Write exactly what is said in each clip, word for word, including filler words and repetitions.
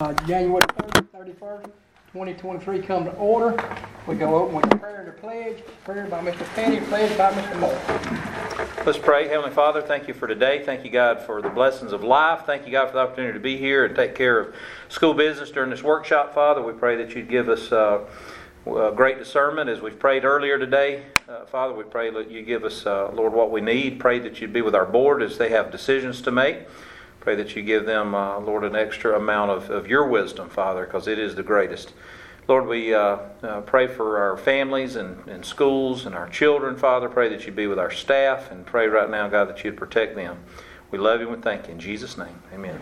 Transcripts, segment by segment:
uh, January thirty-first, twenty twenty-three come to order. We go open with a prayer to pledge. Prayer by Mister Penny, pledge by Mister Moore. Let's pray. Heavenly Father, thank you for today. Thank you, God, for the blessings of life. Thank you, God, for the opportunity to be here and take care of school business during this workshop, Father. We pray that you'd give us uh, uh, great discernment as we've prayed earlier today. Uh, Father, we pray that you give us, uh, Lord, what we need. Pray that you'd be with our board as they have decisions to make. Pray that you give them, uh, Lord, an extra amount of, of your wisdom, Father, because it is the greatest. Lord, we uh, uh, pray for our families and, and schools and our children, Father. Pray that you'd be with our staff, and pray right now, God, that you'd protect them. We love you and thank you. In Jesus' name, amen.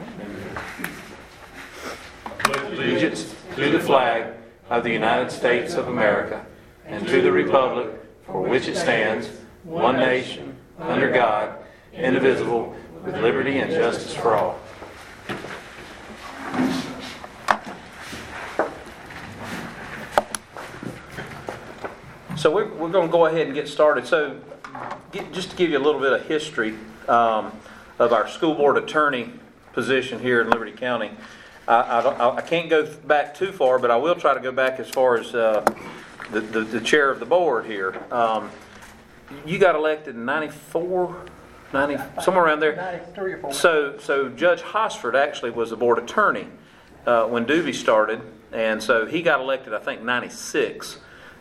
Allegiance to the flag of the United States of America and to the republic for which it stands, one nation, under God, indivisible, with liberty and justice for all. So we're, we're going to go ahead and get started. So get, just to give you a little bit of history um, of our school board attorney position here in Liberty County. I, I, I can't go back too far, but I will try to go back as far as uh, the, the, the chair of the board here. Um, you got elected in ninety-four, ninety, somewhere around there. ninety-three or four. So, so Judge Hosford actually was the board attorney uh, when Doobie started, and so he got elected, I think, ninety-six.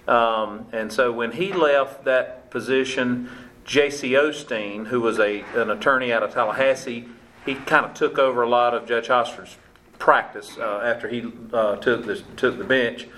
Um, and so when he left that position, J C Osteen, who was a an attorney out of Tallahassee, he kind of took over a lot of Judge Hosford's practice uh, after he uh, took the took the bench.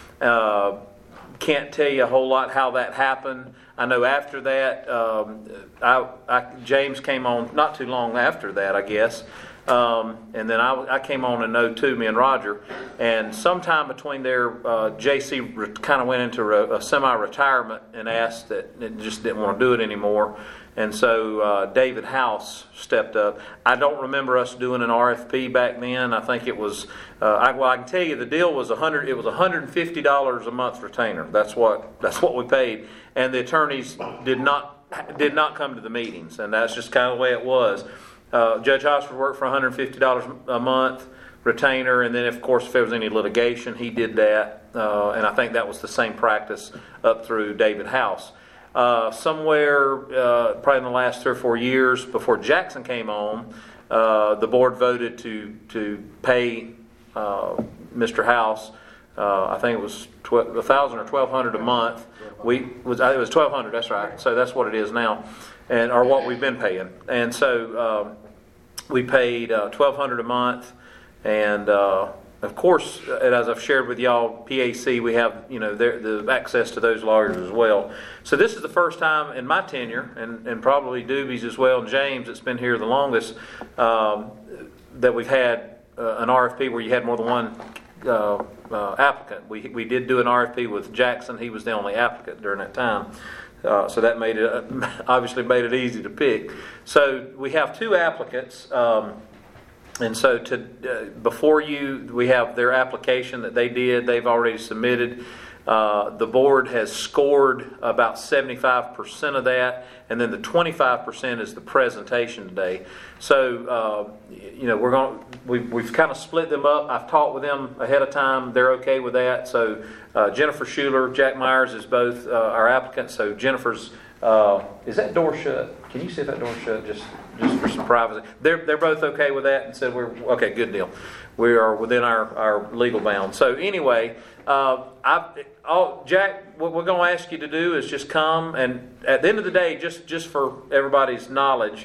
Uh, can't tell you a whole lot how that happened. I know after that, um, I, I, James came on not too long after that, I guess. Um, and then I, I came on in oh two, me and Roger. And sometime between there, uh, J C re- kind of went into re- a semi-retirement and asked that it just didn't want to do it anymore. And so uh, David House stepped up. I don't remember us doing an R F P back then. I think it was, uh, I, well, I can tell you the deal was one hundred. It was one hundred fifty dollars a month retainer. That's what that's what we paid. And the attorneys did not did not come to the meetings, and that's just kind of the way it was. Uh, Judge Hosford worked for one hundred fifty dollars a month retainer, and then of course if there was any litigation, he did that. Uh, and I think that was the same practice up through David House. Uh, somewhere, uh, probably in the last three or four years before Jackson came on, uh, the board voted to to pay uh, Mister House. Uh, I think it was a thousand or twelve hundred a month. We was it was twelve hundred. That's right. So that's what it is now, and or what we've been paying. And so um, we paid uh, twelve hundred a month, and uh, of course, as I've shared with y'all, P A C, we have, you know, the access to those lawyers as well. So this is the first time in my tenure, and, and probably Doobie's as well, and James, that's been here the longest, um, that we've had uh, an R F P where you had more than one uh, uh, applicant. We we did do an R F P with Jackson. He was the only applicant during that time. Uh, so that made it, uh, obviously made it easy to pick. So we have two applicants. Um, And so to uh, before you, we have their application that they did. They've already submitted. Uh, the board has scored about seventy-five percent of that, and then the twenty-five percent is the presentation today. So uh, you know we're going. We've, we've kind of split them up. I've talked with them ahead of time. They're okay with that. So uh, Jennifer Schuler, Jack Myers is both uh, our applicants. So Jennifer's. Uh, is that door shut? Can you see if that door's shut? Just, just for some privacy. They're they're both okay with that and said we're okay. Good deal. We are within our, our legal bounds. So anyway, uh, I, all, Jack, what we're going to ask you to do is just come, and at the end of the day, just just for everybody's knowledge,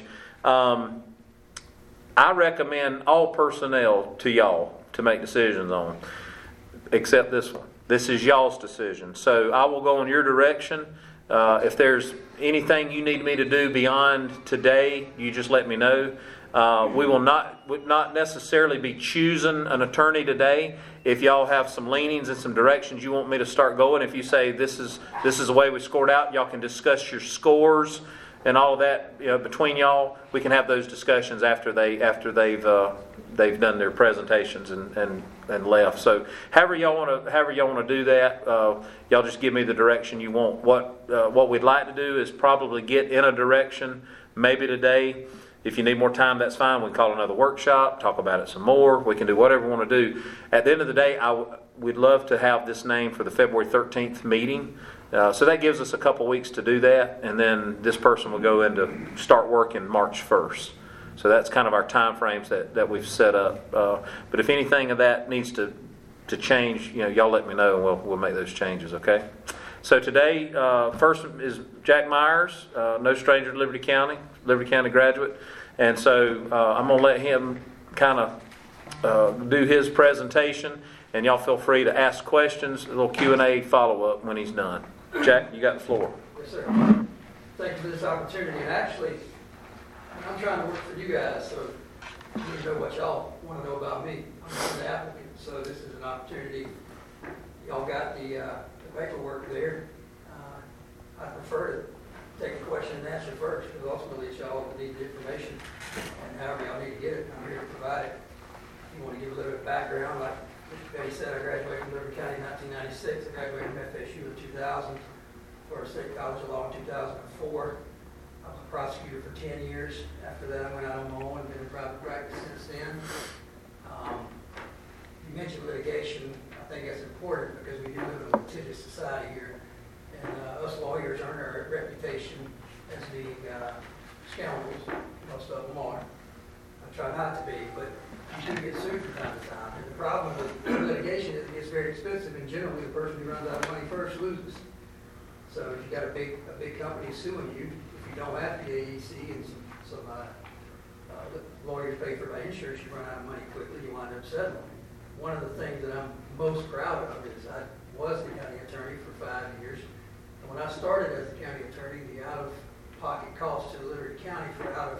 um, I recommend all personnel to y'all to make decisions on, except this one. This is y'all's decision. So I will go in your direction. Uh, if there's anything you need me to do beyond today, you just let me know. Uh, we will not would not necessarily be choosing an attorney today. If y'all have some leanings and some directions you want me to start going, if you say this is this is the way we scored out, y'all can discuss your scores and all of that, you know, between y'all. We can have those discussions after they after they've uh, they've done their presentations and, and, and left. So however y'all want to however y'all want to do that, uh, y'all just give me the direction you want. What uh, what we'd like to do is probably get in a direction maybe today, If you need more time, that's fine. We can call another workshop, talk about it some more. We can do whatever we want to do. At the end of the day, I w- we'd love to have this name for the February thirteenth meeting. Uh, so that gives us a couple weeks to do that, and then this person will go into start working March first. So that's kind of our time frames that, that we've set up. Uh, but if anything of that needs to, to change, you know, y'all let me know and we'll, we'll make those changes, okay? So today, uh, first is Jack Myers, uh, no stranger to Liberty County, Liberty County graduate. And so uh, I'm going to let him kind of uh, do his presentation, and y'all feel free to ask questions, a little Q and A follow-up when he's done. Jack, you got the floor. Yes, sir. Thank you for this opportunity. And actually, I'm trying to work for you guys, so you need to know what y'all want to know about me. I'm the applicant, so this is an opportunity. Y'all got the, uh, the paperwork there. Uh, I prefer to take a question and answer first, because ultimately it's y'all that need the information, and however y'all need to get it, I'm here to provide it. If you want to give a little bit of background, like Mister Petty said, I graduated from Liberty County in nineteen ninety-six. I graduated from F S U in two thousand, Florida State College of Law in two thousand four. I was a prosecutor for ten years. After that, I went out on my own and been in private practice since then. Um, you mentioned litigation. I think that's important because we do live in a litigious society here. And uh, us lawyers earn our reputation as being uh, scoundrels. Most of them are. I try not to be, but you do get sued from time to time. And the problem with litigation is it gets very expensive, and generally the person who runs out of money first loses. So if you've got a big a big company suing you, if you don't have P A E C and some, some uh, uh, lawyers pay for by insurance, you run out of money quickly, you wind up settling. One of the things that I'm most proud of is I was the county attorney for five years. And when I started as the county attorney, the out-of-pocket cost to Liberty County for out of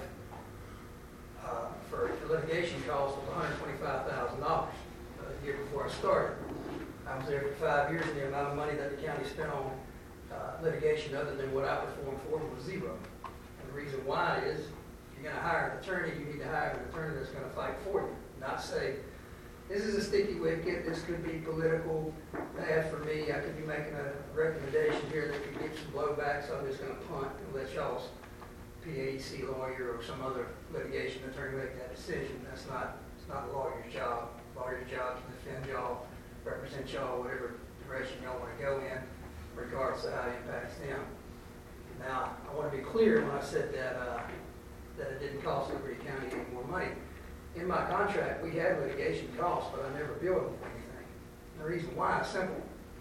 uh, for, for litigation costs was one hundred twenty-five thousand dollars uh, the year before I started. I was there for five years, and the amount of money that the county spent on uh, litigation other than what I performed for them was zero. And the reason why is, if you're going to hire an attorney, you need to hire an attorney that's going to fight for you, not say, this is a sticky wicket, this could be political, bad for me, I could be making a recommendation here that could get some blowback, so I'm just going to punt and let y'all's P A E C lawyer or some other litigation attorney make that decision. That's not, it's not a lawyer's job. Lawyer's job is to defend y'all, represent y'all, whatever direction y'all want to go in, regardless of how it impacts them. Now, I want to be clear when I said that uh, that it didn't cost Liberty County any more money. In my contract, we had litigation costs, but I never billed them for anything. And the reason why is simple.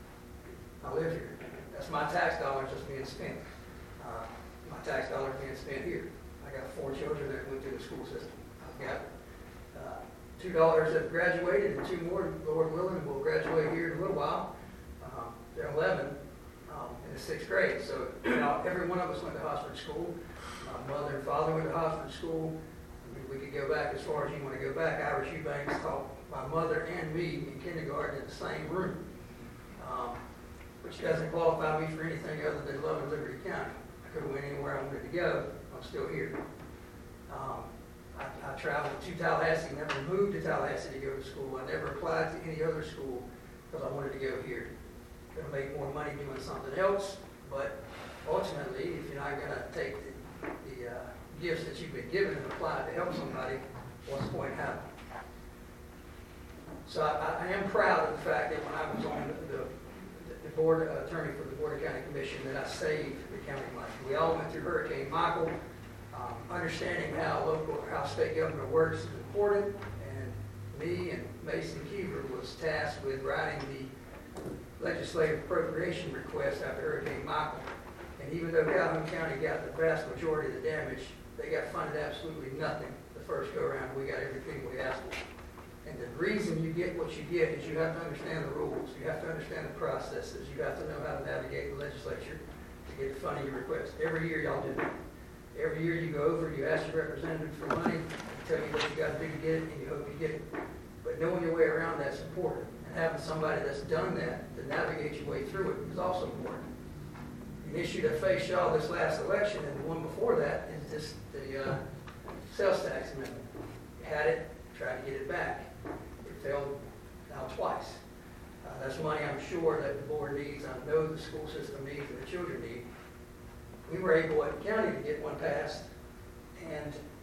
I live here. That's my tax dollars just being spent. Uh, my tax dollars being spent here. I got four children that went through the school system. I've got uh, two daughters that have graduated, and two more, Lord willing, will graduate here in a little while. Um, they're eleven um, in the sixth grade. So, you know, every one of us went to Hosford School. My mother and father went to Hosford School. We could go back as far as you want to go back. Irish Eubanks taught my mother and me in kindergarten in the same room, um, which doesn't qualify me for anything other than loving Liberty County. I could have went anywhere I wanted to go. I'm still here. Um, I, I traveled to Tallahassee, never moved to Tallahassee to go to school. I never applied to any other school because I wanted to go here. Going to make more money doing something else, but ultimately, if you're not going to take the, the uh, gifts that you've been given and applied to help somebody, what's the point in having? So I, I am proud of the fact that when I was on the, the, the board uh, attorney for the Board of County Commission, that I saved the county money. We all went through Hurricane Michael. Um, understanding how local, how state government works is important, and me and Mason Kiever was tasked with writing the legislative appropriation request after Hurricane Michael. And even though Calhoun County got the vast majority of the damage, they got funded absolutely nothing the first go-around. We got everything we asked for. And the reason you get what you get is you have to understand the rules. You have to understand the processes. You have to know how to navigate the legislature to get the funding you request. Every year y'all do that. Every year you go over, you ask your representative for money, they tell you what you got to do to get it, and you hope you get it. But knowing your way around that's important. And having somebody that's done that to navigate your way through it is also important. An issue that faced y'all this last election and the one before that is just the uh, sales tax amendment. You had it, tried to get it back. It failed now twice. Uh, that's money I'm sure that the board needs. I know the school system needs and the children need. We were able at the county to get one passed, and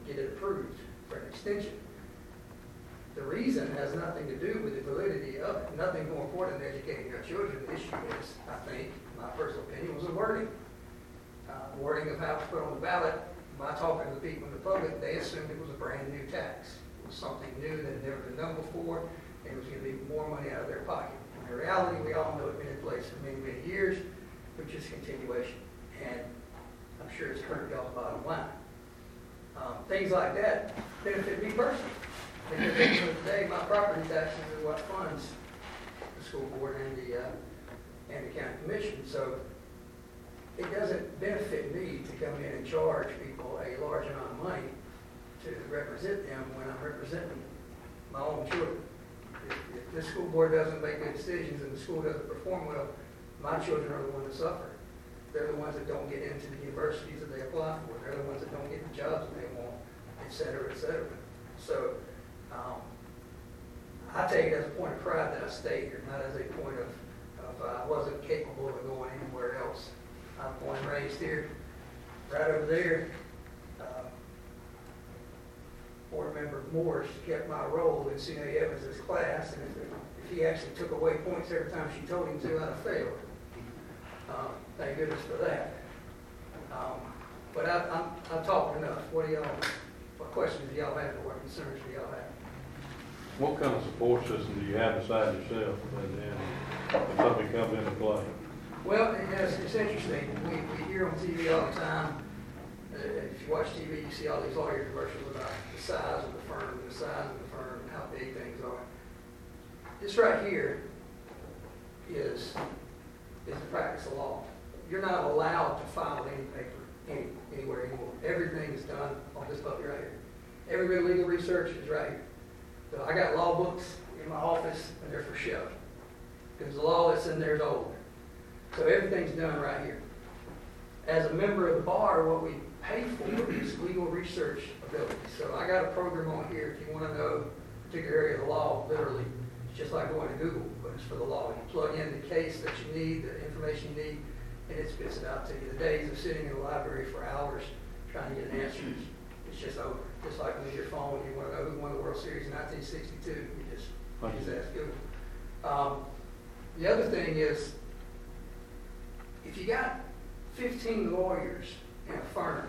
get it approved for an extension. The reason has nothing to do with the validity of it, nothing more important than educating our children. The issue is, I think, my personal opinion, was the wording. Uh, wording of how it was put on the ballot. By talking to the people in the public, they assumed it was a brand new tax. It was something new that had never been done before, and it was going to be more money out of their pocket. In reality, we all know it's been in place for many, many years, which is continuation. And I'm sure it's hurt y'all's bottom line. Um, things like that benefit me personally. Because at the end of the day, my property taxes are what funds the school board and the, uh, and the county commission. So it doesn't benefit me to come in and charge people a large amount of money to represent them when I'm representing my own children. If, if this school board doesn't make good decisions and the school doesn't perform well, my children are the ones that suffer. They're the ones that don't get into the universities that they apply for. They're the ones that don't get the jobs that they want, et cetera, et cetera. So um, I take it as a point of pride that I stayed here, not as a point of, of uh, I wasn't capable of going anywhere else. I'm born and raised here. Right over there, uh, Board Member Morris kept my role in C N A Evans' class, and if, if he actually took away points every time she told him to, I'd have failed. Um, thank goodness for that. Um, but I, I'm, I've talked enough. What do y'all, what questions do y'all have, or what concerns do y'all have? What kind of support system do you have beside yourself when, when something comes into play? Well, yes, it's interesting. We, we hear on T V all the time. Uh, if you watch T V, you see all these lawyer commercials about the size of the firm, the size of the firm, and how big things are. This right here is, is the practice of law. You're not allowed to file any paper any, anywhere anymore. Everything is done on this puppy right here. Every bit of legal research is right here. So I got law books in my office, and they're for show. Because the law that's in there is old. So everything's done right here. As a member of the bar, what we pay for is legal research ability. So I got a program on here if you want to know a particular area of the law, literally. It's just like going to Google, but it's for the law. You plug in the case that you need, the information you need, and it spits it out to you. The days of sitting in the library for hours trying to get answers, it's just over. Just like with your phone, you want to know who won the World Series in nineteen sixty-two, you just, you just ask Google. Um, the other thing is, if you got fifteen lawyers in a firm,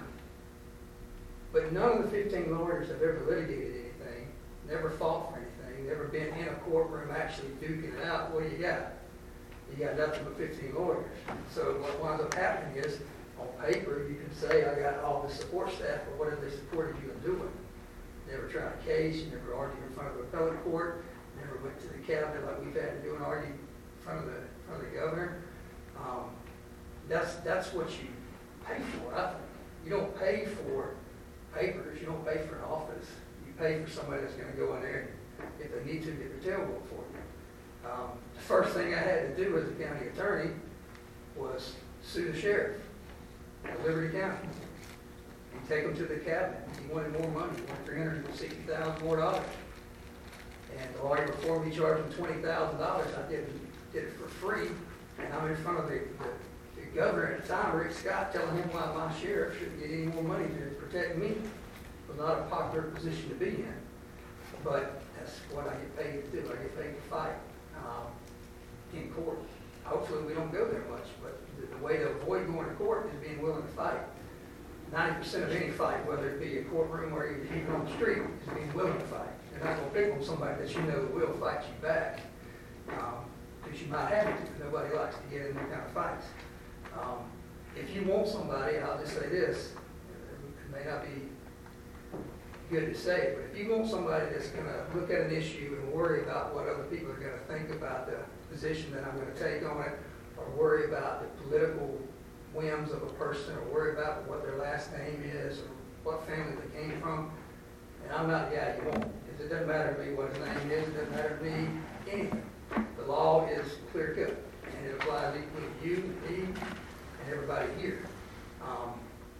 but none of the fifteen lawyers have ever litigated anything, never fought for anything, never been in a courtroom actually duking it out, what do you got? You got nothing but fifteen lawyers. So what winds up happening is, on paper, you can say, I got all the support staff, but what have they supported you in doing? Never tried a case, you never argued in front of the appellate court, never went to the cabinet like we've had to do and argue in front of the, in front of the governor. Um, That's that's what you pay for, I think. You don't pay for papers, you don't pay for an office. You pay for somebody that's going to go in there and, if they need to, get their tail whooped for you. Um, the first thing I had to do as a county attorney was sue the sheriff of Liberty County and take him to the cabinet. He wanted more money, he wanted three hundred sixty thousand dollars more dollars. And the lawyer before me charged him twenty thousand dollars. I did, did it for free, and I'm in front of the, the governor at the time, Rick Scott, telling him why my sheriff shouldn't get any more money to protect me. It was not a popular position to be in, but that's what I get paid to do. I get paid to fight um, in court. Hopefully we don't go there much, but the, the way to avoid going to court is being willing to fight. ninety percent of any fight, whether it be a courtroom or even on the street, is being willing to fight. You're not going to pick on somebody that you know will fight you back, because um, you might have to. Nobody likes to get in them kind of fights. Um, if you want somebody, I'll just say this, it may not be good to say, but if you want somebody that's going to look at an issue and worry about what other people are going to think about the position that I'm going to take on it, or worry about the political whims of a person, or worry about what their last name is, or what family they came from, and I'm not the guy you want, because it doesn't matter to me what his name is, it doesn't matter to me anything. The law is clear cut, and it applies equally to you, me, and everybody here. Um,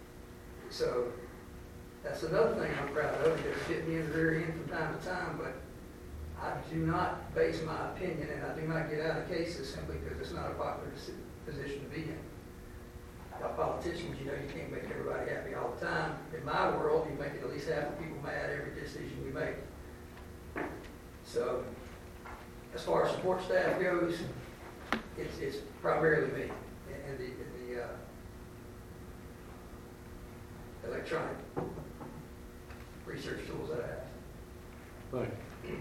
so that's another thing I'm proud of. It's hit me in the rear end from time to time, but I do not base my opinion, and I do not get out of cases simply because it's not a popular position to be in. Like politicians, you know, you can't make everybody happy all the time. In my world, you make at least half the people mad every decision we make. So, as far as support staff goes, it's, it's primarily me and the, and the, uh, electronic research tools that I have.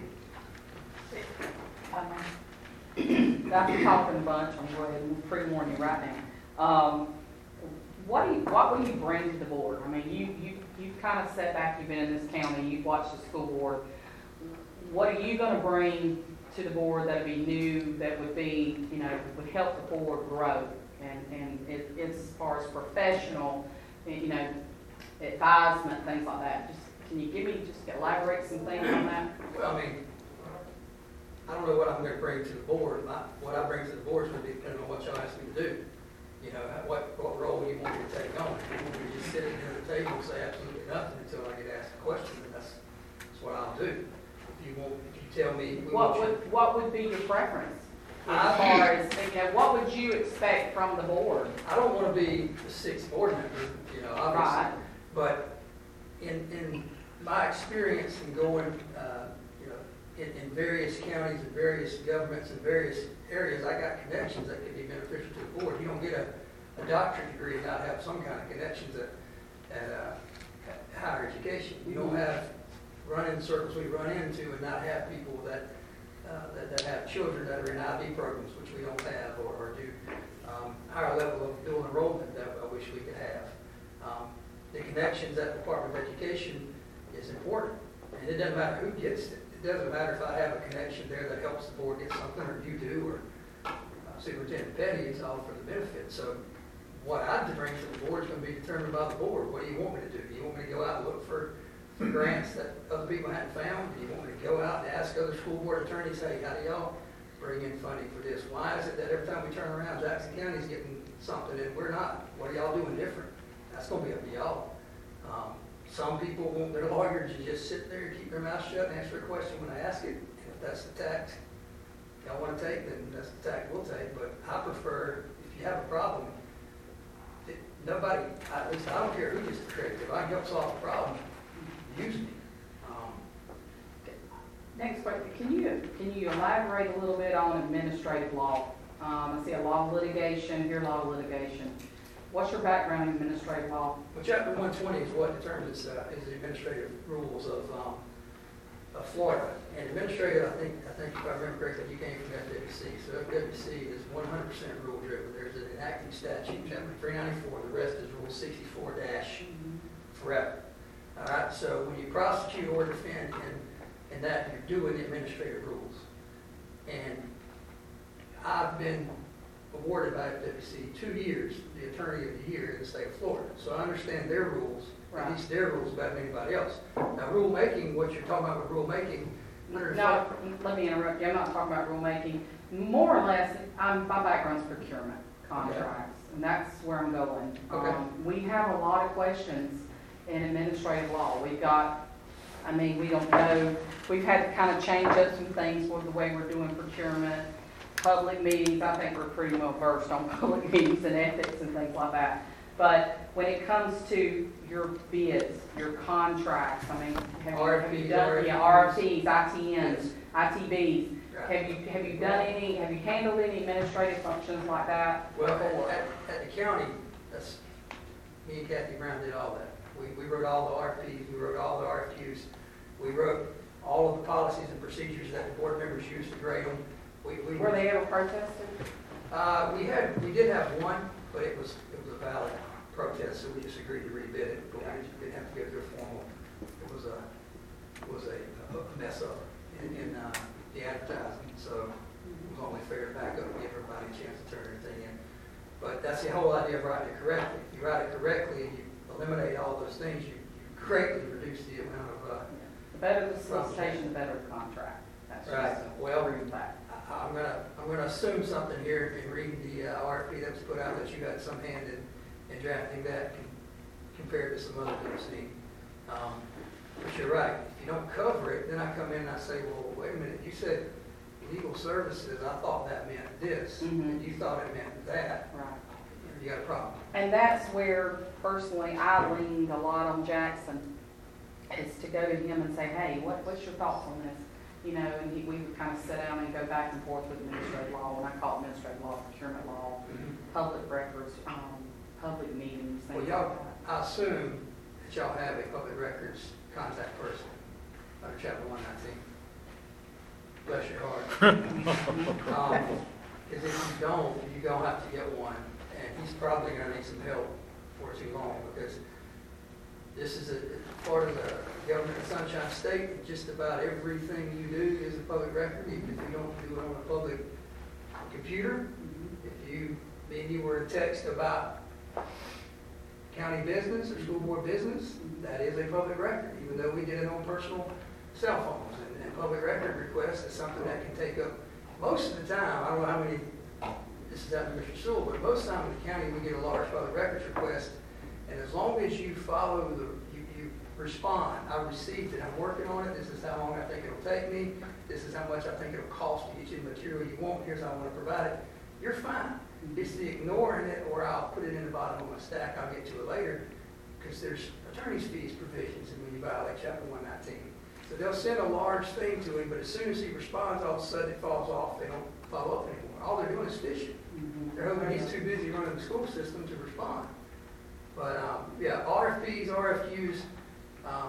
Thank you. Um, After talking a bunch, I'm going to pre-warn you right now. Um, what do you, what will you bring to the board? I mean, you, you, you've kind of sat back, you've been in this county, you've watched the school board. What are you gonna bring to the board that'd be new, that would be, you know, would help the board grow? And, and it, it's as far as professional, you know, advisement, things like that. Just, can you give me, just elaborate some things on that? Well, I mean, I don't know what I'm going to bring to the board. My, what I bring to the board is going to be depending on what y'all ask me to do. You know, what, what role you want me to take on. If you want me to just sit at the table and say absolutely nothing until I get asked a question, then that's, that's what I'll do. If you want, if you tell me, we What want you, would, what would be your preference? As I- far as, you know, what would you expect from the board? I don't want to be the sixth board member, you know, obviously. Right. But in, in my experience in going, uh, you know, in, in various counties and various governments and various areas, I got connections that could be beneficial to the board. You don't get a, a doctorate degree and not have some kind of connections at, at, uh, at higher education. You don't have run in circles we run into and not have people that, uh, that, that have children that are in I B programs, which we don't have, or, or do um, higher level of dual enrollment that I wish we could have. Um, the connections at the Department of Education is important, and it doesn't matter who gets it. It doesn't matter if I have a connection there that helps the board get something, or you do, or uh, Superintendent Petty. It's all for the benefit. So what I bring to the board is going to be determined by the board. What do you want me to do? Do you want me to go out and look for, for grants that other people hadn't found? Do you want me to go out and ask other school board attorneys, hey, how do y'all bring in funding for this? Why is it that every time we turn around, Jackson County's getting something and we're not? What are y'all doing different? That's going to be up to y'all. Um, some people want their lawyer to just sit there and keep their mouth shut and answer a question when I ask it. And if that's the tact y'all want to take, then that's the tact we'll take. But I prefer, if you have a problem, it, nobody, at least I don't care who gets the credit. If I can help solve the problem, use me. Um, Next question, can you, can you elaborate a little bit on administrative law? Um, I see a lot of litigation, hear a lot of litigation. What's your background in administrative law? Well, Chapter one twenty is what determines, uh, is the administrative rules of, um, of Florida. And administrative, I think, I think if I remember correctly, you came from F W C. So F W C is one hundred percent rule driven. There's an enacting statute, Chapter three ninety-four. The rest is Rule sixty-four dash forever. All right, so when you prosecute or defend in, in that, you're doing the administrative rules. And I've been awarded by F W C two years, the attorney of the year in the state of Florida. So I understand their rules, Right. at least their rules better than anybody else. Now, rulemaking, what you're talking about with rulemaking, No, let me interrupt you, I'm not talking about rulemaking. More or less, I'm, my background's procurement, contracts, and that's where I'm going. Okay. Um, We have a lot of questions in administrative law. We've got, I mean, we don't know, we've had to kind of change up some things with the way we're doing procurement. Public meetings, I think we're pretty well versed on public meetings and ethics and things like that. But when it comes to your bids, your contracts, I mean, have you, have you done, yeah, R F Ps, I T Ns, I T Bs, have you, have you done any, have you handled any administrative functions like that well, before? at, at, at the county, that's, me and Kathy Brown did all that. We, we wrote all the R F Ps, we wrote all the R F Qs, we wrote all of the policies and procedures that the board members used to grade them. We, we Were they ever protested? Uh, we had, we did have one, but it was, it was a valid protest, so we just agreed to rebid it, but we didn't have to go through a formal, it was a, it was a, a mess up in, in, uh, the advertising, so it was only fair to back up and give everybody a chance to turn everything in. But that's the whole idea of writing it correctly. If you write it correctly and you eliminate all those things, you, you greatly reduce the amount of, uh, The better the solicitation, the better the contract. That's Right. just a Well, proven fact. I- I'm gonna, I'm gonna assume something here in reading the uh, R F P that was put out, that you had some hand in, in drafting that com- compared to some other that I've seen. Um, but you're right, if you don't cover it, then I come in and I say, well, wait a minute, you said legal services, I thought that meant this, Mhm. and you thought it meant that. Right. you got a problem. And that's where personally I leaned a lot on Jackson, is to go to him and say, hey, what, what's your thoughts on this? You know, and he, we would kind of sit down and go back and forth with administrative law, and I call it administrative law, procurement law, public records, um, public meetings, Well, things y'all, like that. I assume that y'all have a public records contact person under chapter one nineteen. Bless your heart. Um, Because if you don't, you're gonna have to get one, and he's probably gonna need some help for too long, because this is a, part of the government of Sunshine State. Just about everything you do is a public record, even if you don't do it on a public computer. If you, me and you were to text about county business or school board business, that is a public record, even though we did it on personal cell phones. And, and public record request is something that can take up, most of the time, I don't know how many, this is out to Mister Sewell, but most of the time in the county, we get a large public records request. And as long as you follow the, you, you respond, I received it, I'm working on it, this is how long I think it'll take me, this is how much I think it'll cost to get you the material you want, here's how I want to provide it, you're fine. It's the ignoring it, or I'll put it in the bottom of my stack, I'll get to it later, because there's attorney's fees provisions, and when you violate chapter one nineteen. So they'll send a large thing to him, but as soon as he responds, all of a sudden it falls off, they don't follow up anymore. All they're doing is fishing. They're hoping he's too busy running the school system to respond. But, um, yeah, R F Ps, R F Qs, um,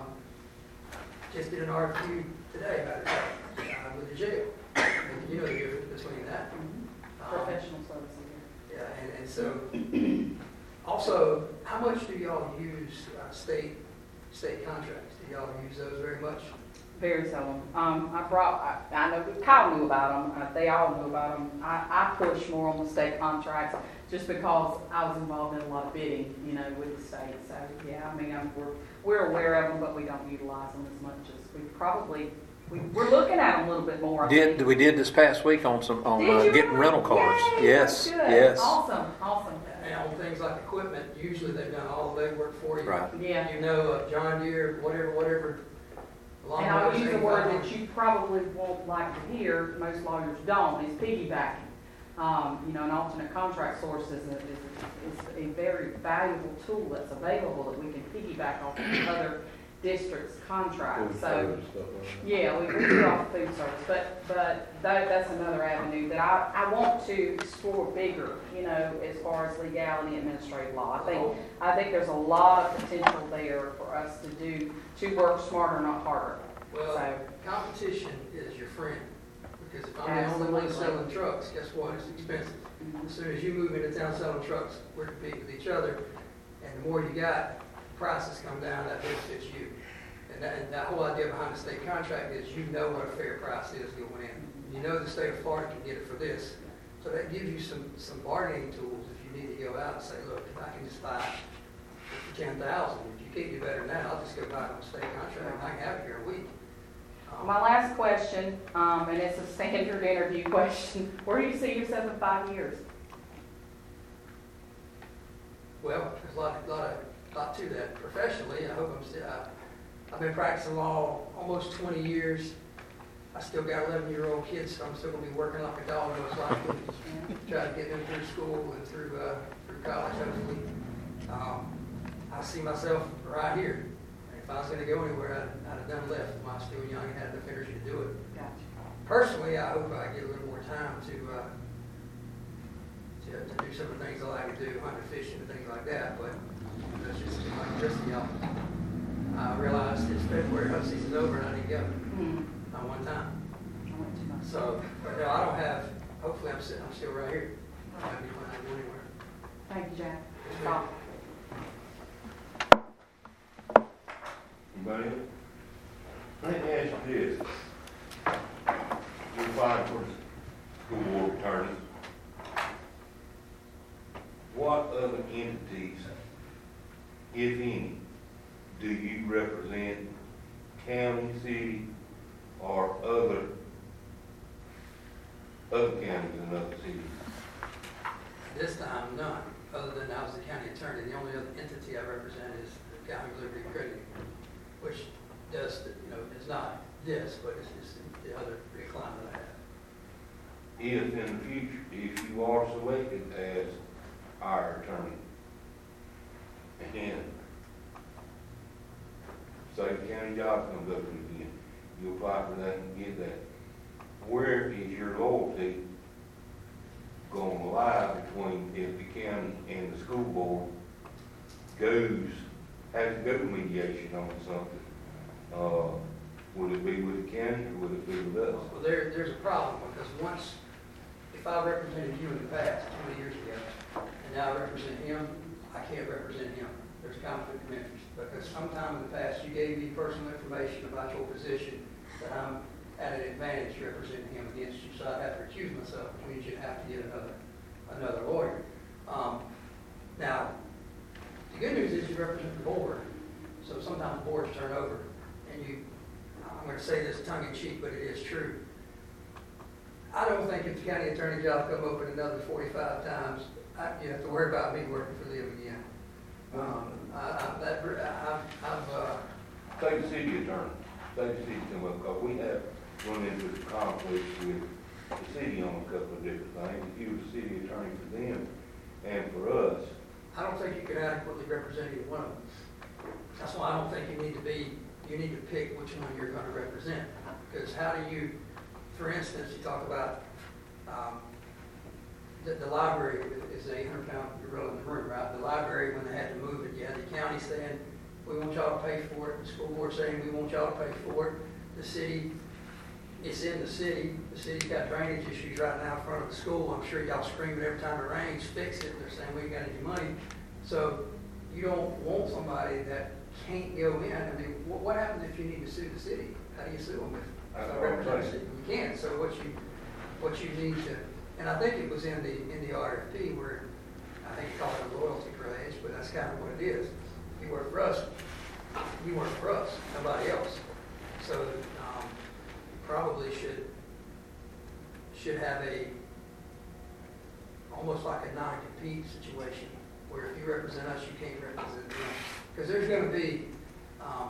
just did an R F Q today about it, uh, with the jail. And you know the difference between that. Um, Professional services. Yeah, and, and so, also, how much do y'all use uh, state, state contracts? Do y'all use those very much? Very seldom. Um, I brought, I, I know Kyle knew about them, uh, they all knew about them. I, I push more on the state contracts just because I was involved in a lot of bidding, you know, with the state. So, yeah, I mean, I'm, we're, we're aware of them, but we don't utilize them as much as we probably, we, we're looking at them a little bit more. I Did, think. we did this past week on some, on Did uh, you getting really? rental cars. Yay, Yes, that's good. yes. Awesome, awesome. And on things like equipment, usually they've done all the legwork for you. Right. Yeah. You know, uh, John Deere, whatever, whatever. And I'll use a word that you probably won't like to hear, most lawyers don't, is piggybacking. Um, you know, an alternate contract source is a, is, a, is a very valuable tool that's available that we can piggyback off of other districts' contracts. Food So, service stuff like that. yeah, we, we do off food service, but, but that, that's another avenue that I, I want to explore bigger, you know, as far as legality and administrative law. I think, I think there's a lot of potential there for us to do, to work smarter, not harder. Well, So- competition is your friend, because if I'm the only one Absolutely. selling trucks, guess what, it's expensive. As soon as you move into town selling trucks, we're competing with each other, and the more you got, prices come down, that benefits you. And that, and that whole idea behind the state contract is you know what a fair price is going in. You know the state of Florida can get it for this. So that gives you some, some bargaining tools if you need to go out and say, look, if I can just buy ten thousand, if you can't do better than that, I'll just go buy it on a state contract, and I can have it here a week. Um, My last question, um, and it's a standard interview question, where do you see yourself in five years? Well, there's a lot, lot of, lot to that. Professionally, I hope I'm still, I, I've been practicing law almost twenty years. I still got eleven-year-old kids, so I'm still gonna be working like a dog most likely. Try to get them through school and through, uh, through college, hopefully. Um, I see myself right here. If I was gonna go anywhere, I'd, I'd have done left while I was still young and had the energy to do it. Gotcha. Personally, I hope I get a little more time to, uh, to, to do some of the things I like to do, hunting, fishing, and things like that, but that's just like the rest of y'all. I realized it's February, hunt season's over, and I need to go, Hmm. not one time. I went too much. So, but no, I don't have, hopefully I'm sitting, I'm still right here. I don't be planning to go anywhere. Thank you, Jack. Yes, ma'am. Anybody else? Let me ask you this. You applied for the school board attorney. What other entities, if any, do you represent, county, city, or other, other counties and other cities? This time, none, other than I was the county attorney. The only other entity I represent is the County Liberty Credit Union, which does, the- you know, it's not this, but it's just the other recline that I have. If in the future, if you are selected as our attorney. And say the county job comes up again, you apply for that and get that. Where is your loyalty going to lie between if the county and the school board goes, has to go to mediation on something? Uh, would it be with the county or would it be with us? Well, there, there's a problem, because once, if I represented you in the past, twenty years ago, and now I represent him, I can't represent him. There's conflict of interest, because sometime in the past, you gave me personal information about your position that I'm at an advantage representing him against you, so I'd have to recuse myself, which means you'd have to get another, another lawyer. Um, now, the good news is you represent the board, so sometimes boards turn over, and you, I'm going to say this tongue in cheek, but it is true. I don't think if the county attorney job come open another forty-five times, I, you have to worry about me working for them again. Um, I, I, that, I, I've, uh, Say the city attorney, say the city come up, because we have run into the conflicts with the city on a couple of different things. If you were the city attorney for them and for us, I don't think you could adequately represent either one of them. That's why I don't think you need to be, you need to pick which one you're going to represent. Because how do you, for instance, you talk about um, the, the library is a eight hundred pound gorilla in the room, right? The library, when they had to move it, you had the county saying, we want y'all to pay for it. The school board saying, we want y'all to pay for it. The city, it's in the city. The city's got drainage issues right now in front of the school. I'm sure y'all screaming every time it rains, fix it. They're saying we ain't got any money. So you don't want somebody that can't go in. I mean, what, what happens if you need to sue the city? How do you sue them if That's if I what I'm represent the saying. city? You can't. So what you, what you need to, and I think it was in the, in the R F P where, I think you call it a loyalty pledge, but that's kind of what it is. You work for us, you work for us, nobody else. So, um, you probably should, should have a, almost like a non-compete situation, where if you represent us, you can't represent them. Because there's gonna be, um,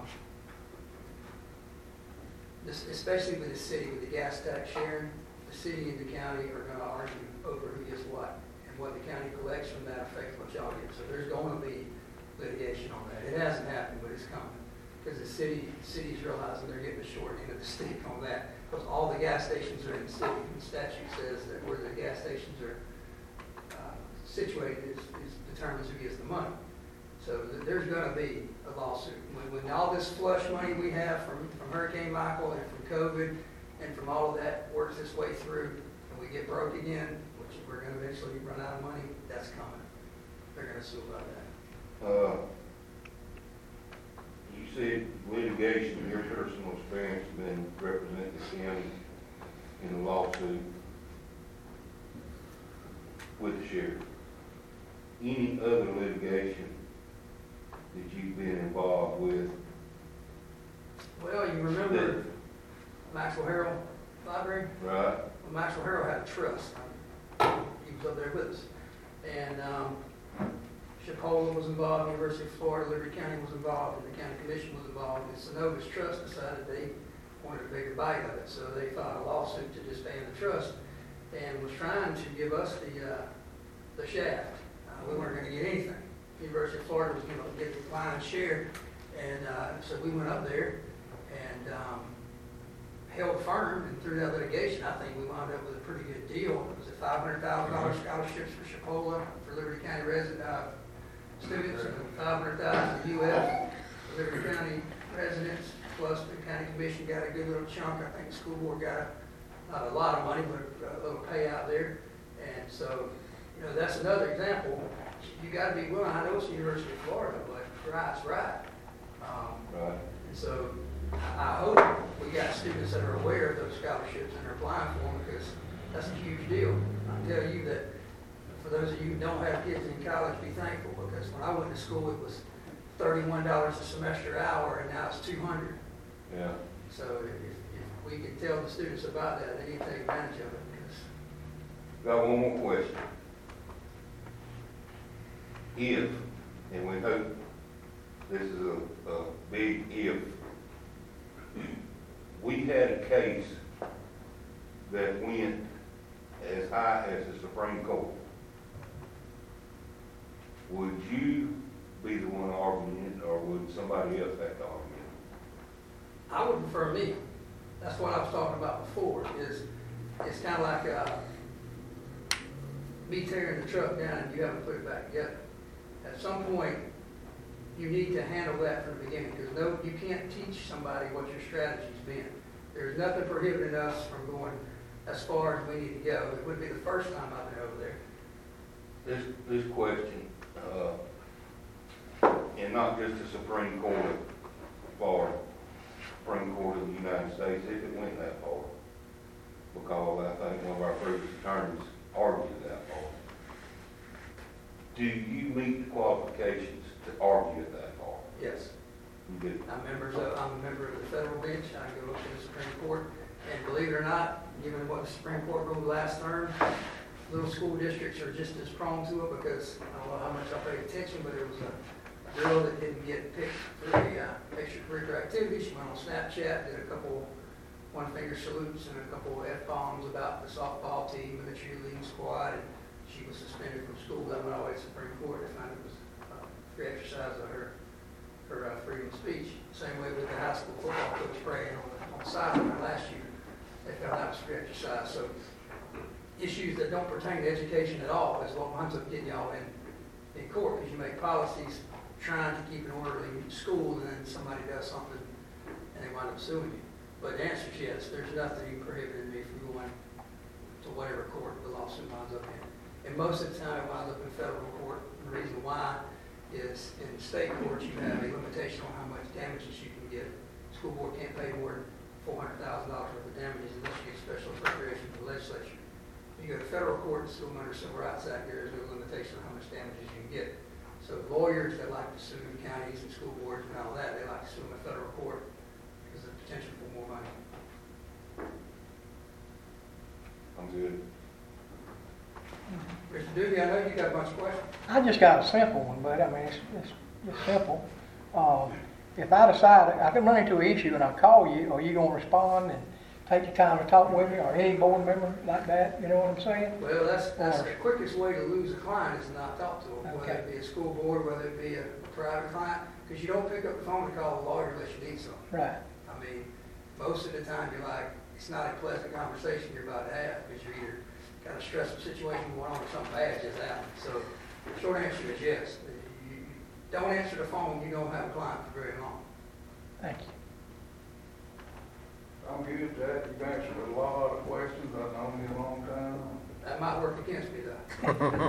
this, especially with the city, with the gas tax sharing, the city and the county are gonna argue over who gets what, and what the county collects from that affects what y'all get. So there's gonna be litigation on that. It hasn't happened, but it's coming. Because the city, city's realizing they're getting the short end of the stick on that. Because all the gas stations are in the city. And the statute says that where the gas stations are uh, situated is, is determines who gets the money. So th- there's going to be a lawsuit. When, when all this flush money we have from, from Hurricane Michael and from COVID and from all of that works its way through, and we get broke again, which we're going to eventually run out of money, that's coming. They're going to sue about that. uh, you said litigation, your personal experience has been representing the county in a lawsuit with the sheriff. Any other litigation that you've been involved with? Well, you remember Maxwell Harrell Library? Right? Well, Maxwell Harrell had a trust. He was up there with us. And um, Chipola was involved, University of Florida, Liberty County was involved, and the county commission was involved. And Synovus Trust decided they wanted a bigger bite of it, so they filed a lawsuit to disband the trust and was trying to give us the uh, the shaft. Uh, we weren't going to get anything. University of Florida was going to get the lion's share, and uh, so we went up there and um, held firm, and through that litigation, I think we wound up with a pretty good deal. It was a five hundred thousand dollars scholarships for Chipola, for Liberty County resident, uh, students, and five hundred thousand dollars U S for Liberty County residents, plus the county commission got a good little chunk. I think the school board got not a lot of money, but a little payout there. And so, you know, that's another example. You got to be willing. I know it's the University of Florida, but right's right. Um, Right. and so I hope we got students that are aware of those scholarships and are applying for them, because that's a huge deal. I tell you that for those of you who don't have kids in college, be thankful, because when I went to school, it was thirty-one dollars a semester hour, and now it's two hundred dollars. Yeah. So if, if we could tell the students about that, they need to take advantage of it. Because Got one more question. If, and we hope this is a, a big if, we had a case that went as high as the Supreme Court, would you be the one arguing it, or would somebody else have to argue it? I would prefer me. That's what I was talking about before, is, it's kind of like, uh, me tearing the truck down and you haven't put it back together. At some point, you need to handle that from the beginning, because no, you can't teach somebody what your strategy's been. There's nothing prohibiting us from going as far as we need to go. It would be the first time I've been over there. This, this question, uh, and not just the Supreme Court for Supreme Court of the United States, if it went that far, because I think one of our previous attorneys argued that far. Do you meet the qualifications to argue it that far? Yes. You do. I'm members of, I'm a member of the federal bench. I go up to the Supreme Court. And believe it or not, given what the Supreme Court ruled last term, little school districts are just as prone to it, because I don't know how much I paid attention, but it was a girl that didn't get picked for the uh, extracurricular activity. She went on Snapchat, did a couple one finger salutes and a couple of F-bombs about the softball team and the cheerleading squad, and she was suspended from school. That went all the way to the Supreme Court. They found it was uh, free exercise of her, her uh, freedom of speech. Same way with the high school football coach praying on the, on the sideline last year. They found that was free exercise. So issues that don't pertain to education at all is what winds up getting y'all in, in court, because you make policies trying to keep an orderly school, and then somebody does something and they wind up suing you. But the answer is yes, there's nothing prohibiting me from going to whatever court the lawsuit winds up in. And most of the time it winds up in federal court. The reason why is in state courts you have a limitation on how much damages you can get. School board can't pay more than four hundred thousand dollars worth of damages unless you get special appropriation from the legislature. You go to federal court and sue them under Civil Rights Act, there is no limitation on how much damages you can get. So lawyers that like to sue counties and school boards and all that, they like to sue them in federal court because of the potential for more money. I'm good. Mister Doobie, I know you got a bunch of questions. I just got a simple one, but I mean, it's, it's, it's simple. Um, if I decide, I can run into an issue and I call you, are you gonna respond and take the time to talk with me, or any board member like that, you know what I'm saying? Well, that's, that's the quickest way to lose a client is not talk to them, whether Okay. it be a school board, whether it be a, a private client, because you don't pick up the phone to call a lawyer unless you need something. Right. I mean, most of the time you're like, it's not a pleasant conversation you're about to have, because you're either got a stressful situation going on or something bad just happened. So the short answer is yes. You, you don't answer the phone, you don't have a client for very long. Thank you. I'm good at that. You've answered a lot of questions. I've known you a long time. That might work against me though.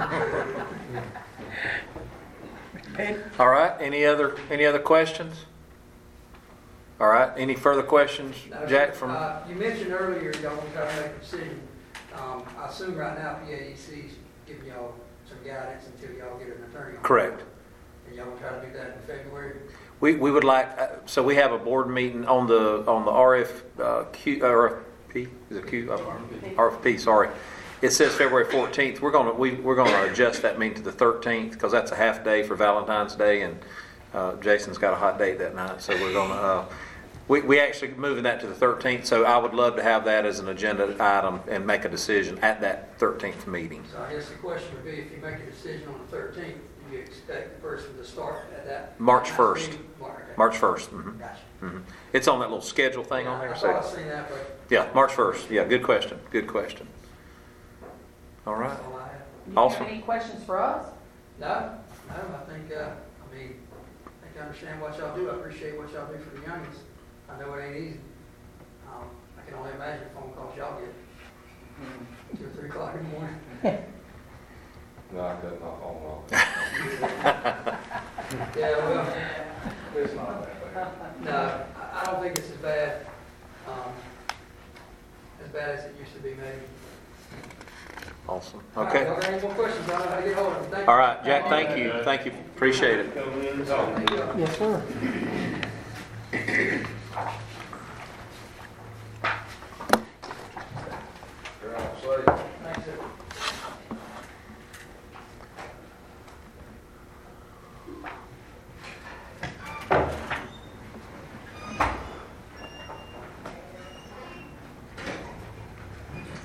Petty? All right, any other, any other questions? All right, any further questions, Now, Jack, from? Uh, you mentioned earlier y'all want to try to make a decision. Um, I assume right now P A E C's giving y'all some guidance until y'all get an attorney on. Correct. And y'all want to try to do that in February? We, we would like, uh, so we have a board meeting on the, on the R F, uh, Q, uh, R F P, is it Q? Uh, R F P, sorry. It says February fourteenth. We're gonna, we, we're gonna adjust that meeting to the thirteenth, because that's a half day for Valentine's Day, and, uh, Jason's got a hot date that night, so we're gonna, uh, we, we actually moving that to the thirteenth, so I would love to have that as an agenda item and make a decision at that thirteenth meeting. So I guess the question would be, if you make a decision on the thirteenth, do you expect the person to start at that? March first. March. March first. Mm-hmm. Gotcha. Mm-hmm. It's on that little schedule thing on I there. thought I So, seen that, but yeah, March first. Yeah, good question. Good question. All right. that's all I have. Do you Awesome. have any questions for us? No, no, I think, uh, I mean, I think I understand what y'all do. I appreciate what y'all do for the youngins. I know it ain't easy. Um, I can only imagine the phone calls y'all get. Two or three o'clock in the morning. No, I cut my phone off. Yeah, well, It's not that bad. no, I, I don't think it's as bad, um, as bad as it used to be maybe. Awesome. All right, Okay. y'all got any more questions? I don't know how to get hold of them. Thank you. All right, Jack, thank you. Thank you. Appreciate it. Come in and talk. Thank you. Yes, sir. You're all safe. Thanks, sir.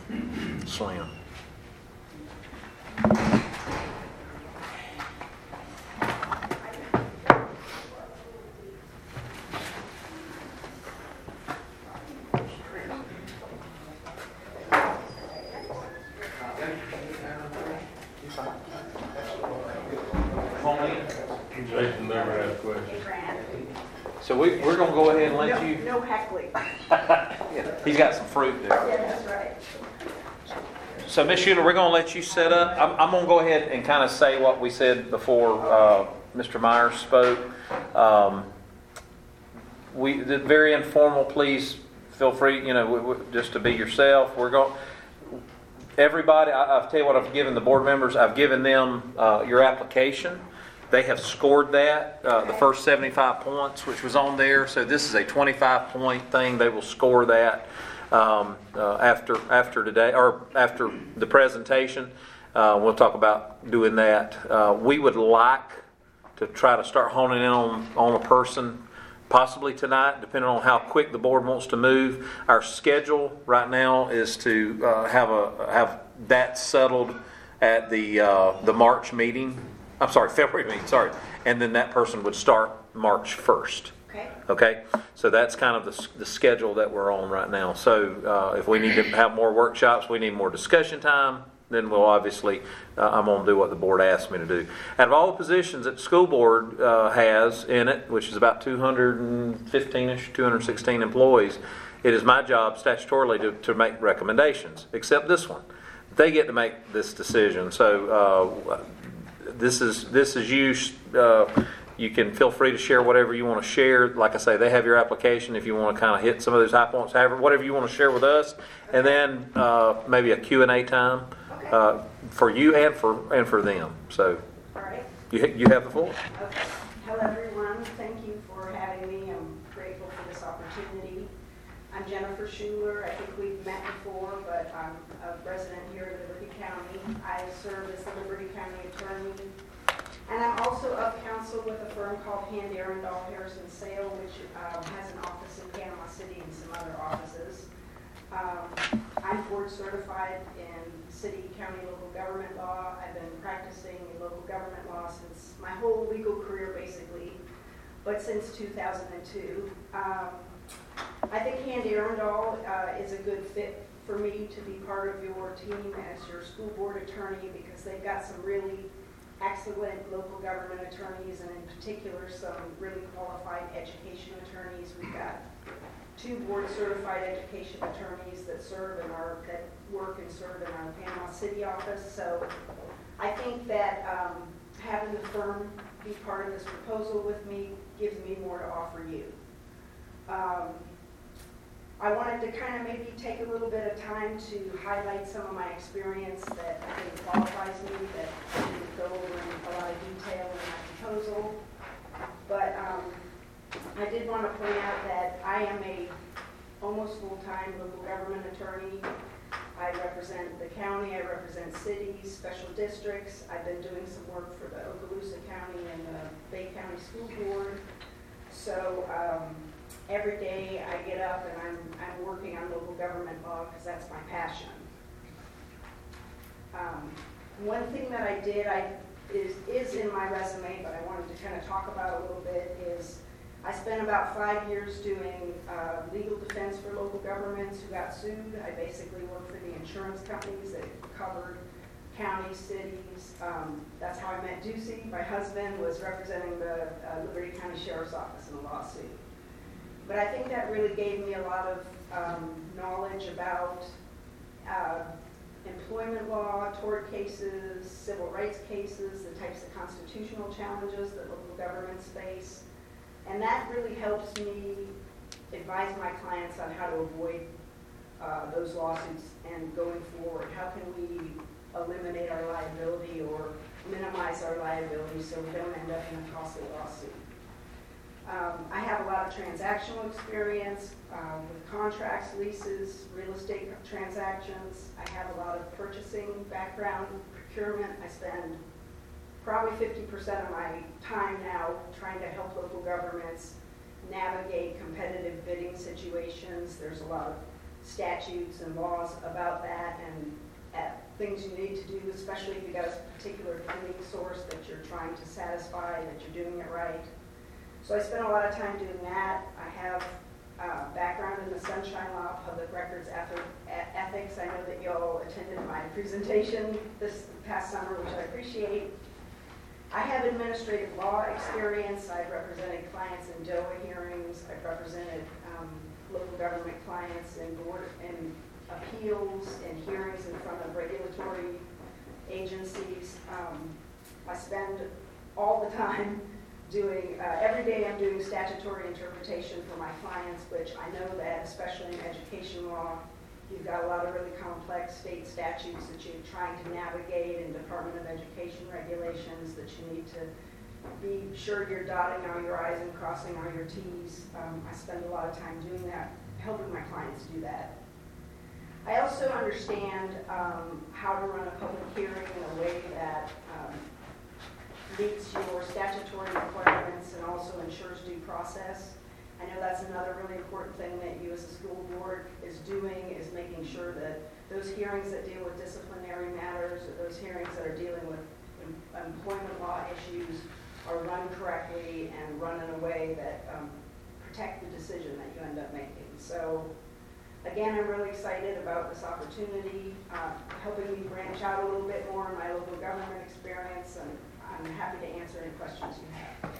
Slam. Jason never asked questions. So we, we're gonna go ahead and let you, No heckling. he's got some fruit there. Yeah, that's right. So Miss Schuler, we're gonna let you set up. I'm, I'm gonna go ahead and kind of say what we said before, uh, Mister Myers spoke. Um, we, the very informal, please feel free, you know, w- w- just to be yourself. We're going, everybody, I, I've tell you what I've given the board members, I've given them, uh, your application. They have scored that, uh, the first seventy-five points, which was on there. So this is a twenty-five point thing. They will score that, um, uh, after, after today, or after the presentation. Uh, we'll talk about doing that. Uh, we would like to try to start honing in on, on a person possibly tonight, depending on how quick the board wants to move. Our schedule right now is to uh, have a have that settled at the uh, the March meeting. I'm sorry, February meeting. Sorry, and then that person would start March first. Okay. Okay, so that's kind of the, the schedule that we're on right now. So uh, if we need to have more workshops, we need more discussion time, then we'll obviously, uh, I'm going to do what the board asked me to do. Out of all the positions that the school board uh, has in it, which is about two hundred fifteen-ish, two hundred sixteen employees, it is my job statutorily to, to make recommendations, except this one. They get to make this decision. So uh, this is this is you. Uh, you can feel free to share whatever you want to share. Like I say, they have your application if you want to kind of hit some of those high points, however, whatever you want to share with us. And then uh, maybe a Q and A time. Uh, for you and for and for them. So All right. you you have the floor. Okay. Hello, everyone. Thank you for having me. I'm grateful for this opportunity. I'm Jennifer Schuler. I think we've met before, but I'm a resident here in Liberty County. I serve as the Liberty County Attorney. And I'm also of counsel with a firm called Hand Arundel Harrison Sale, which um, has an office in Panama City and some other offices. Um, I'm board certified in city, county, local government law. I've been practicing in local government law since my whole legal career, basically, but since two thousand two. Um, I think Hand Arundel uh, is a good fit for me to be part of your team as your school board attorney, because they've got some really excellent local government attorneys, and in particular some really qualified education attorneys. We've got two board certified education attorneys that serve in our, that work and serve in our Panama City office. So I think that um, having the firm be part of this proposal with me gives me more to offer you. Um, I wanted to kind of maybe take a little bit of time to highlight some of my experience that I think qualifies me, that I didn't go over in a lot of detail in my proposal. But um, I did want to point out that I am a almost full-time local government attorney. I represent the county, I represent cities, special districts. I've been doing some work for the Okaloosa County and the Bay County School Board. So um, every day I get up and I'm, I'm working on local government law because that's my passion. Um, one thing that I did I is, is in my resume, but I wanted to kind of talk about a little bit, is I spent about five years doing uh, legal defense for local governments who got sued. I basically worked for the insurance companies that covered counties, cities. Um, that's how I met Ducey. My husband was representing the uh, Liberty County Sheriff's Office in a lawsuit. But I think that really gave me a lot of um, knowledge about uh, employment law, tort cases, civil rights cases, the types of constitutional challenges that local governments face. And that really helps me advise my clients on how to avoid uh, those lawsuits and going forward. How can we eliminate our liability or minimize our liability so we don't end up in a costly lawsuit? Um, I have a lot of transactional experience uh, with contracts, leases, real estate transactions. I have a lot of purchasing background, procurement. I spend probably fifty percent of my time now trying to help local governments navigate competitive bidding situations. There's a lot of statutes and laws about that, and uh, things you need to do, especially if you've got a particular funding source that you're trying to satisfy, that you're doing it right. So I spent a lot of time doing that. I have uh, background in the Sunshine Law, public records ethics, ethics. I know that y'all attended my presentation this past summer, which I appreciate. I have administrative law experience. I've represented clients in D O A hearings. I've represented um, local government clients in board and appeals and hearings in front of regulatory agencies. Um, I spend all the time doing, uh, every day I'm doing statutory interpretation for my clients, which I know that, especially in education law, you've got a lot of really complex state statutes that you're trying to navigate and Department of Education regulations that you need to be sure you're dotting all your I's and crossing all your T's. Um, I spend a lot of time doing that, helping my clients do that. I also understand um, how to run a public hearing in a way that um, meets your statutory requirements and also ensures due process. I know that's another really important thing that you as a school board is doing, is making sure that those hearings that deal with disciplinary matters or those hearings that are dealing with em- employment law issues are run correctly and run in a way that um, protect the decision that you end up making. So again, I'm really excited about this opportunity, uh, helping me branch out a little bit more in my local government experience, and I'm happy to answer any questions you have.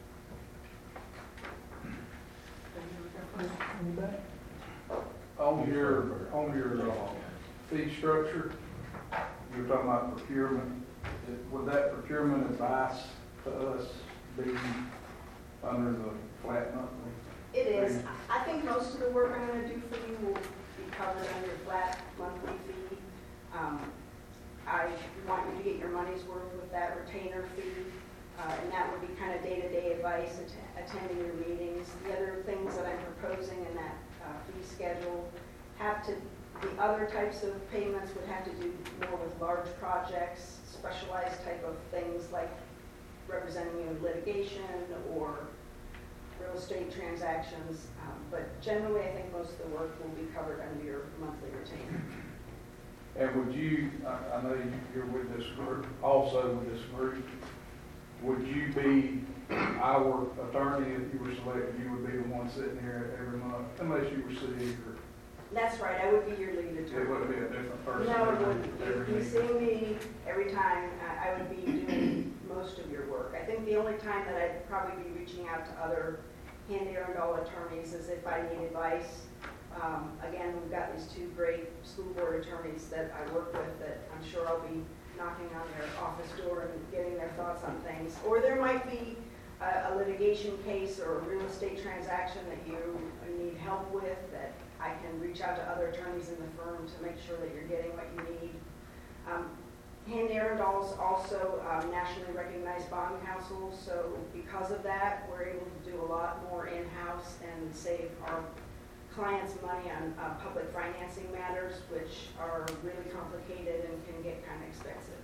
Anybody? On your, on your uh, fee structure, you're talking about procurement. Would that procurement advice to us be under the flat monthly? It is. I think most of the work I'm going to do for you will be covered under your flat monthly fee. Um, I want you to get your money's worth with that retainer fee, uh, and that would be kind of day-to-day advice, att- attending your meetings. The other things that I'm proposing in that uh, fee schedule have to, the other types of payments would have to do more with large projects, specialized type of things like representing you in litigation or real estate transactions, um, but generally I think most of the work will be covered under your monthly retainer. And would you, I, I know you're with this group, also with this group, would you be our attorney if you were selected? You would be the one sitting here every month, unless you were sick or? That's right, I would be your lead It attorney. would be a different person. No, it every- wouldn't. every You'd be meeting. seeing me every time. I I would be doing most of your work. I think the only time that I'd probably be reaching out to other Handy Arundel attorneys is if I need advice. Um, again, we've got these two great school board attorneys that I work with that I'm sure I'll be knocking on their office door and getting their thoughts on things. Or there might be a, a litigation case or a real estate transaction that you need help with that I can reach out to other attorneys in the firm to make sure that you're getting what you need. Um, Handy Arundel is also um, nationally recognized bond counsel, so because of that, we're able to do a lot more in-house and save our clients money on uh, public financing matters, which are really complicated and can get kind of expensive.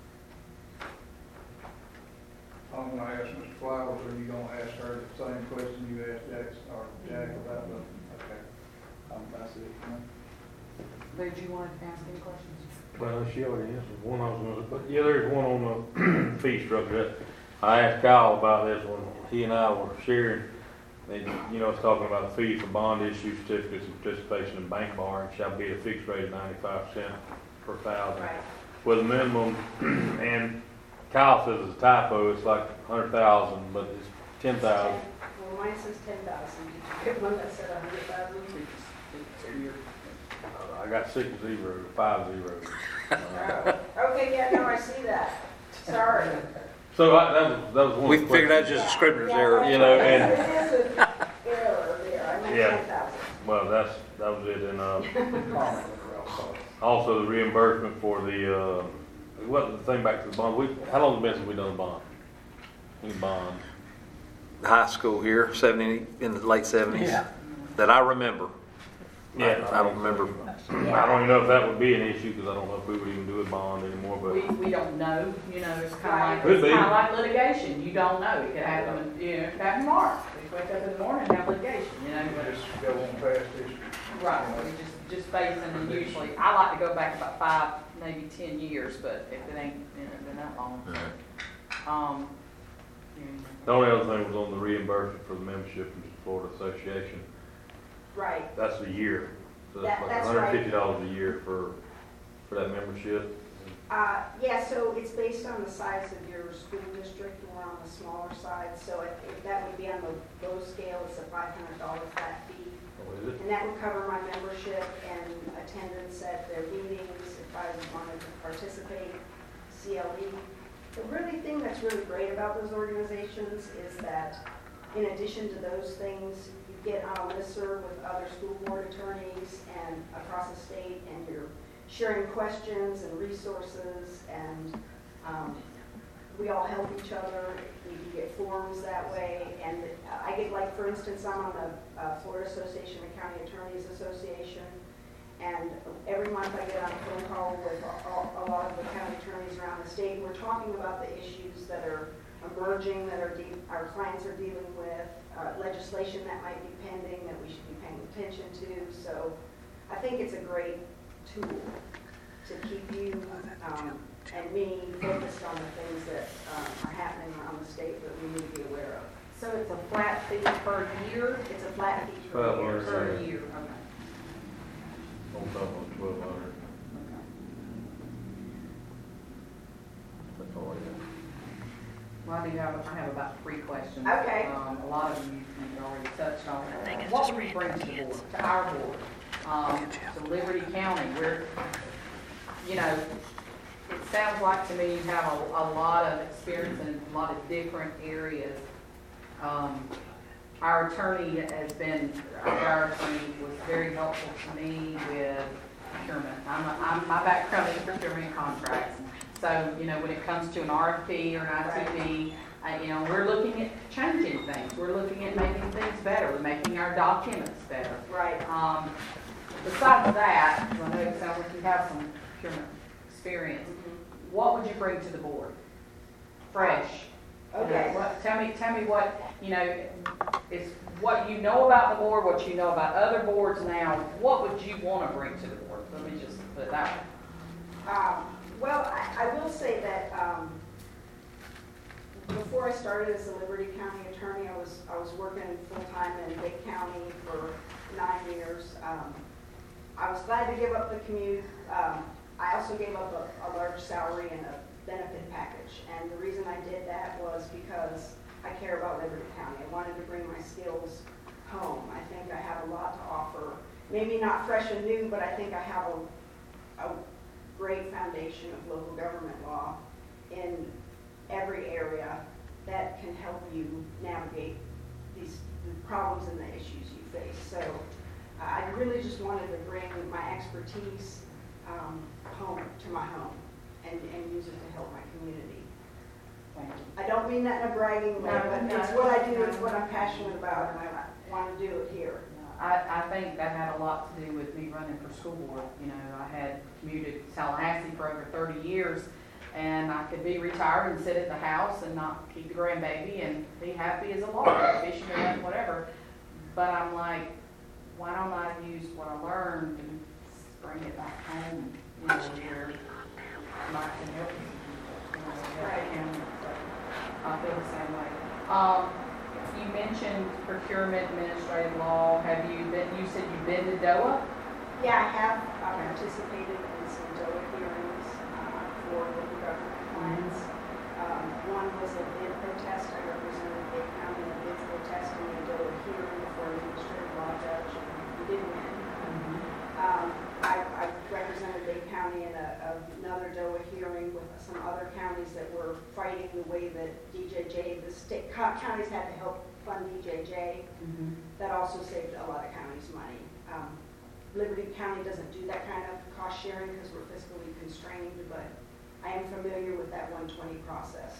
I'm gonna ask Mister Flowers, are you gonna ask her the same question you asked Jack, or Jack about the, okay, um, that's it, you know? Did you want to ask any questions? Well, she already answered one I was gonna, but yeah, there's one on the fee structure. I asked Kyle about this when he and I were sharing. And, you know, it's talking about the fee for bond issue, certificates of participation in bank borrowing shall be a fixed rate of ninety-five percent per thousand. Right. With a minimum, and Kyle says it's a typo, it's like a hundred thousand, but it's ten thousand. Well, mine says ten thousand. Did you get one that said a hundred thousand? I got six zeros, five zeros. Oh, okay, yeah, no, I see that. Sorry. So I, that was, that was one We of the figured out questions. just a scrivener's Yeah, error. You know, and- It is an error there. I meant Yeah. ten thousand. Well, that's, that was it, and, uh, also the reimbursement for the, uh, what, the thing back to the bond, we, how long has it been since we done a bond? Any bond? High school here, seventy, in the late seventies, Yeah. that I remember. Yeah. I don't remember. I don't even know if that would be an issue, because I don't know if we would even do a bond anymore, We, but, we don't know, you know, it's kind of Could like, be. it's kind of like litigation. You don't know. It could happen, you know, it could happen tomorrow. We wake up in the morning and have litigation, you know, but. Just go on past this. Right, we just, just facing, and usually, I like to go back about five, maybe ten years, but if it ain't, you know, been that long. Um, you know, the only other thing was on the reimbursement for the membership in the Florida Association. Right. That's a year. So that's That- like that's hundred right. and fifty dollars a year for, for that membership. Uh, yeah, so it's based on the size of your school district, we're on the smaller side, so if, if that would be on the low scale, it's a five hundred dollar flat fee. What is it? And that would cover my membership and attendance at their meetings if I wanted to participate, C L E. The really thing that's really great about those organizations is that in addition to those things, you get on a listserv with other school board attorneys and across the state, and you're sharing questions and resources, and um, we all help each other. We can get forums that way, and I get, like, for instance, I'm on the uh, Florida Association of County Attorneys Association, and every month I get on a phone call with a, a lot of the county attorneys around the state, and we're talking about the issues that are emerging, that are de- our clients are dealing with, uh, legislation that might be pending that we should be paying attention to. So I think it's a great tool to keep you um, and me focused on the things that um, are happening around the state that we need to be aware of. So it's a flat fee per year? It's a flat fee Twelve per year. hundred. Per year, okay. On top of twelve hundred. That's all I got. Well, I do have, I have about three questions. Okay. Um, a lot of them you've already touched on. What would you bring to the board, to our board, um, to Liberty County, where, you know, it sounds like to me you have a, a lot of experience in a lot of different areas. Um, our attorney has been, our attorney was very helpful to me with procurement. I'm, a, I'm my background is procurement and contracts. So, you know, when it comes to an R F P or an I T B, uh, you know, we're looking at changing things. We're looking at making things better, making our documents better. Right. Um, besides that, I know it sounds like you have some procurement experience. Mm-hmm. What would you bring to the board? Fresh. You know, Okay. what, tell me, tell me what, you know, is what you know about the board, what you know about other boards now. What would you want to bring to the board? Let me just put it that way. Um, well, I, I will say that um, before I started as a Liberty County attorney, I was I was working full-time in Dade County for nine years. Um, I was glad to give up the commute. Um, I also gave up a, a large salary and a benefit package. And the reason I did that was because I care about Liberty County. I wanted to bring my skills home. I think I have a lot to offer. Maybe not fresh and new, but I think I have a, a great foundation of local government law in every area that can help you navigate these the problems and the issues you face. So uh, I really just wanted to bring my expertise um, home to my home and, and use it to help my community. Thank you. I don't mean that in a bragging way, No, but no, it's what I do, no. it's what I'm passionate about, and I want to do it here. I, I think that had a lot to do with me running for school board. You know, I had commuted to Tallahassee for over thirty years, and I could be retired and sit at the house and not keep the grandbaby and be happy as a lawyer, fishing and whatever. But I'm like, why don't I use what I learned and bring it back home, you know, where I can help people, you know, help the county. So I feel the same way. Um, You mentioned procurement, administrative law. Have you been, you said you've been to D O A? Yeah, I have uh, participated in some D O A hearings uh, for local government clients. Um, one was a bid protest. I represented Dade County in a bid protest in the D O A hearing for an administrative law judge, and we did win. Um, I, I represented Dade County in a, another D O A hearing with some other counties that were fighting the way that D J J, the state co- counties had to help fund D J J. Mm-hmm. That also saved a lot of counties money. Um, Liberty County doesn't do that kind of cost sharing because we're fiscally constrained, but I am familiar with that one twenty process.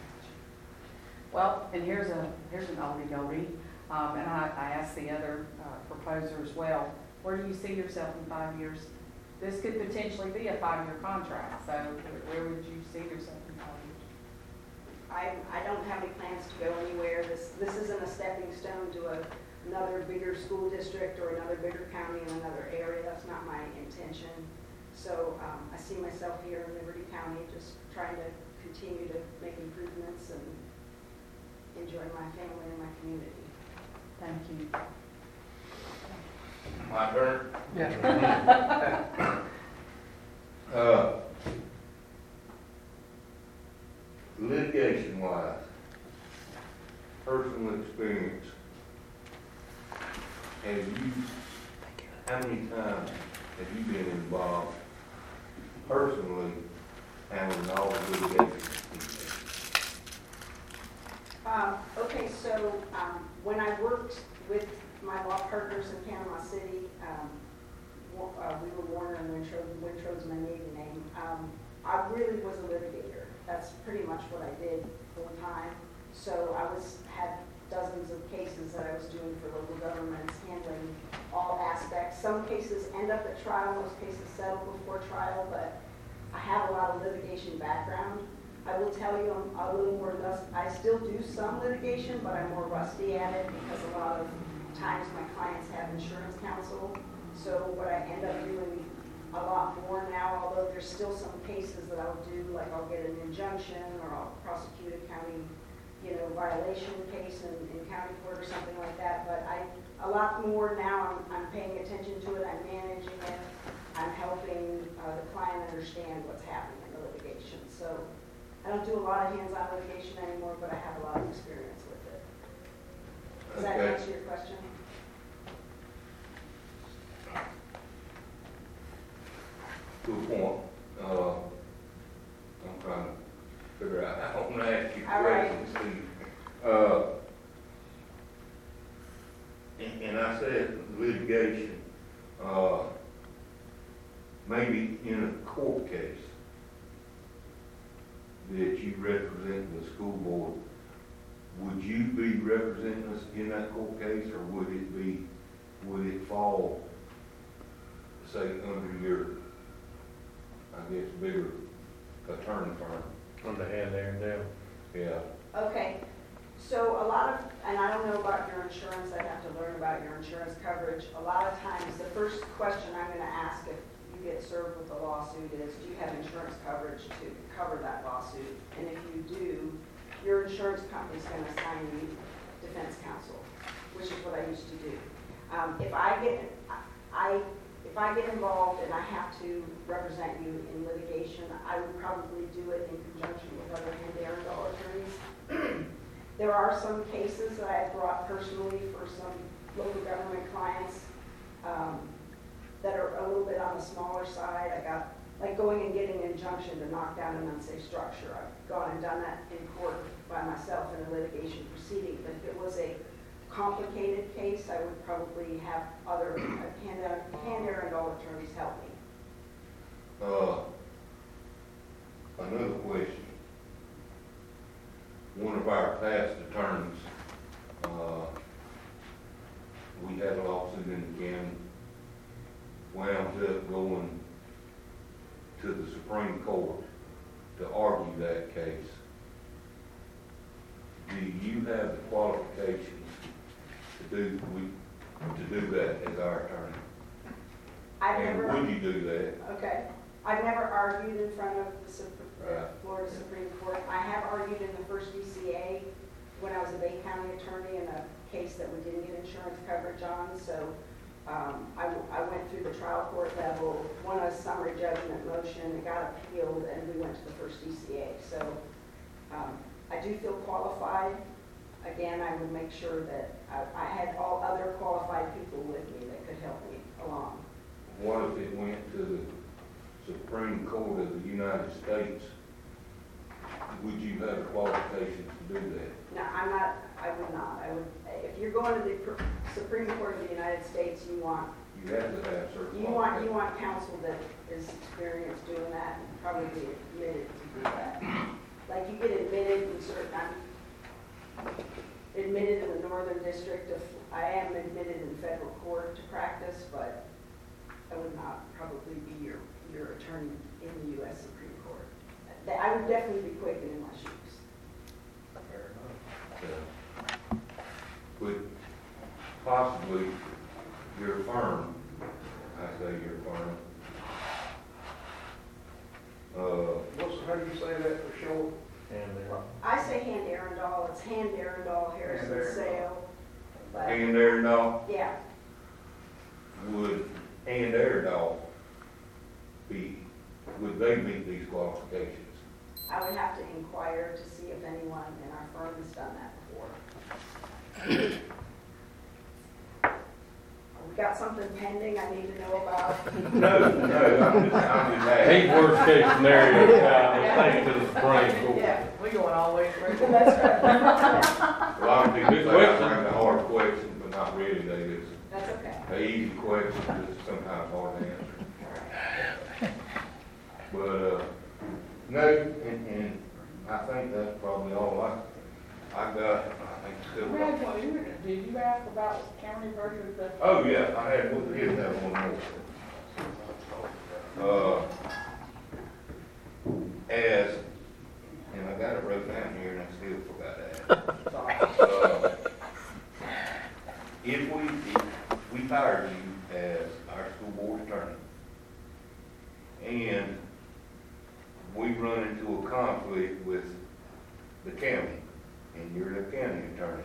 Well, and here's a here's an oldie goldie, um, and I, I asked the other uh, proposer as well. Where do you see yourself in five years? This could potentially be a five-year contract. So where, where would you see yourself in five years? I, I don't have any plans to go anywhere. This this isn't a stepping stone to a, another bigger school district or another bigger county in another area. That's not my intention. So um, I see myself here in Liberty County just trying to continue to make improvements and enjoy my family and my community. Thank you. My turn? Yes, sir. Uh, litigation wise, personal experience, have you, how many times have you been involved personally handling all the litigation? Um, okay, so, um, when I worked with my law partners in Panama City, um, wa- uh, we were Warner and Wintrow, Wintrow's my maiden name. Um, I really was a litigator. That's pretty much what I did full time. So I was, had dozens of cases that I was doing for local governments, handling all aspects. Some cases end up at trial, most cases settle before trial, but I have a lot of litigation background. I will tell you, I'm a little more rust, I still do some litigation, but I'm more rusty at it because a lot of times my clients have insurance counsel. So what I end up doing a lot more now, although there's still some cases that I'll do, like I'll get an injunction or I'll prosecute a county, you know, violation case in, in county court or something like that. But I, a lot more now, I'm, I'm paying attention to it, I'm managing it, I'm helping uh, the client understand what's happening in the litigation. So I don't do a lot of hands-on litigation anymore, but I have a lot of experience with it. Does that Okay. answer your question? To a point, uh, I'm trying to figure out how I'm gonna ask you All right. questions, Steve. Uh, and, and I said litigation, uh, maybe in a court case that you represent the school board, would you be representing us in that court case, or would it be, would it fall, say, under your, I guess, bigger attorney firm? Under hand there and down. Yeah. Okay, so a lot of, and I don't know about your insurance, I'd have to learn about your insurance coverage. A lot of times, the first question I'm gonna ask if you get served with a lawsuit is, do you have insurance coverage to cover that lawsuit? And if you do, your insurance company's gonna assign you defense counsel, which is what I used to do. Um, if I get, I, if I get involved and I have to represent you in litigation, I would probably do it in conjunction with other hand-Arundel attorneys. There are some cases that I have brought personally for some local government clients um, that are a little bit on the smaller side. I got, like going and getting an injunction to knock down an unsafe structure. I've gone and done that in court by myself in a litigation proceeding. But if it was a complicated case, I would probably have other hand-Arundel attorneys help me. Uh, another question. One of our past attorneys, uh, we had a lawsuit in the county, wound up going to the Supreme Court to argue that case. Do you have the qualifications to do, we, to do that as our attorney? I've And never, would you do that? okay, I've never argued in front of the Sup- the Right. Florida Supreme Court. I have argued in the first D C A when I was a Bay County attorney in a case that we didn't get insurance coverage on. So um, I, w- I went through the trial court level, won a summary judgment motion, it got appealed, and we went to the first D C A. So um, I do feel qualified. Again, I would make sure that I, I had all other qualified people with me that could help me along. What if it went to the Supreme Court of the United States? Would you have the qualifications to do that? No, I'm not, I would not. I would, if you're going to the Pr- Supreme Court of the United States, you want, You have to have certain you want, you qualifications. want counsel that is experienced doing that and probably admitted to do that. Like you get admitted in certain, I'm admitted in the Northern District of, I am admitted in federal court to practice, but I would not probably be your, your attorney in the U S Supreme Court. That- I would definitely be quick and in my shoes. Fair enough. Yeah. Would possibly your firm, I say your firm, uh, What's, how do you say that for short? Hand there. I say hand Arundel, it's hand Arundel, Harrison Hand Arundel. Sale, but, hanging there and all? yeah. would and their dog be, would they meet these qualifications? I would have to inquire to see if anyone in our firm has done that before. We got something pending I need to know about? No, no, I'm just, I'm just asking. He's worst case scenario, guy, take it to the Supreme Court. Yeah, we going all the way through. That's right. A lot of people Good say I question. bring the hard questions, but not really, they just, That's okay. the easy questions, just sometimes hard to answer. But, uh, no, and, and I think that's probably all I, I got, I think still. Brad, what you- did you ask about county versus the? Oh, yeah, I had, what is that one more? Uh, as, and I got it wrote down here and I still forgot that. Uh, If we, if we hired you as our school board attorney, and we run into a conflict with the county, and you're the county attorney,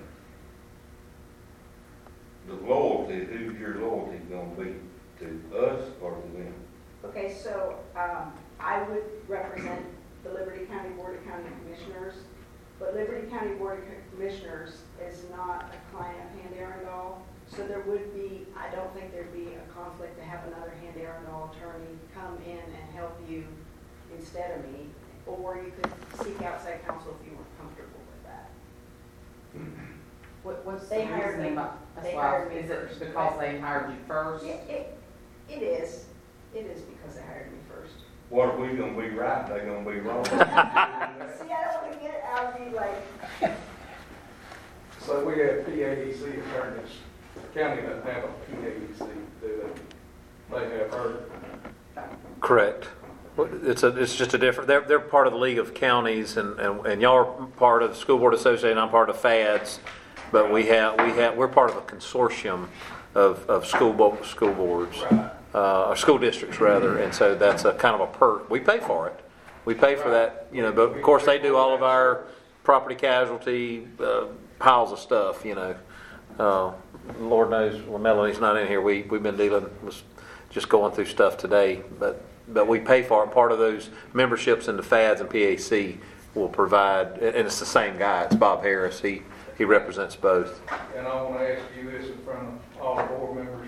the loyalty, who's your loyalty gonna be, to us or to them? Okay, so um, I would represent the Liberty County Board of County Commissioners, but Liberty County Board of Commissioners is not a client of Hand Arundel, so there would be, I don't think there'd be a conflict to have another Hand Arundel attorney come in and help you instead of me, or you could seek outside counsel if you weren't comfortable with that. What, what's the They hired reasoning me. about- that's They why- hired me Is it first. because they hired you first? It, it, it is, it is because they hired me first. What if we gonna be right, they gonna be wrong? See, I don't want to get it out of me like, So we have P A E C attorneys. The county doesn't have a P A E C, do they? They have her. Correct. Well, It's a, it's just a different, they're, they're part of the League of Counties, and, and, and y'all are part of the School Board Association, I'm part of FADS, but we have, we have, we're part of a consortium of, of school bo, school boards, uh, or school districts rather, and so that's a kind of a perk. We pay for it. We pay for that, you know, but of course they do all of our property casualty, uh, piles of stuff, you know. Uh, Lord knows, when Melanie's not in here, we, we've been dealing with just going through stuff today, but but we pay for it. Part of those memberships in the FADS and P A C will provide, and it's the same guy, it's Bob Harris, he, he represents both. And I want to ask you this in front of all the board members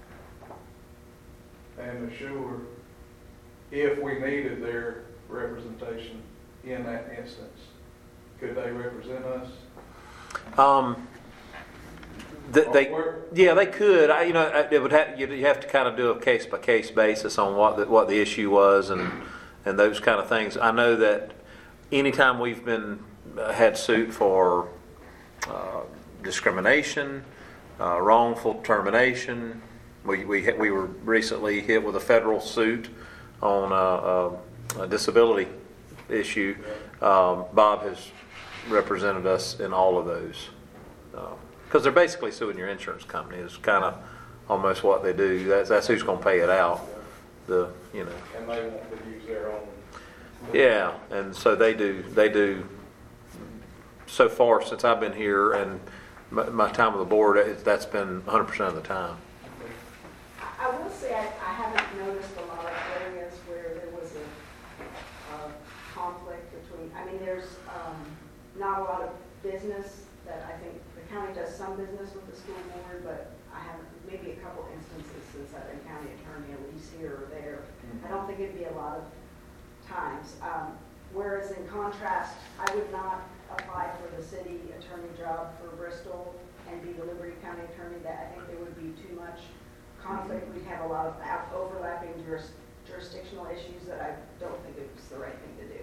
and assure, if we needed their representation in that instance, could they represent us? Um, th- they, yeah, they could. I, you know, I- it would have, you'd you have to kind of do a case by case basis on what the, what the issue was and and those kind of things. I know that anytime we've been uh, had suit for uh, discrimination, uh, wrongful termination, we we hit- we were recently hit with a federal suit on a, a, a disability issue. Um, Bob has represented us in all of those. Because they're basically suing your insurance company is kind of almost what they do. That's, that's who's going to pay it out. The, you know. And they want to use their own. Yeah, and so they do, they do, so far since I've been here and my, my time on the board, it, that's been one hundred percent of the time. I I will say I, I haven't noticed a lot of areas where there was a, a conflict between, I mean, there's um, not a lot of business that I think, the county does some business with the school board, but I haven't, maybe a couple instances since I've been county attorney, at least here or there. I don't think it'd be a lot of times. Um, whereas in contrast, I would not apply for the city attorney job for Bristol and be the Liberty County attorney. That I think there would be too much conflict. We'd have a lot of out- overlapping juris, jurisdictional issues that I don't think it's the right thing to do.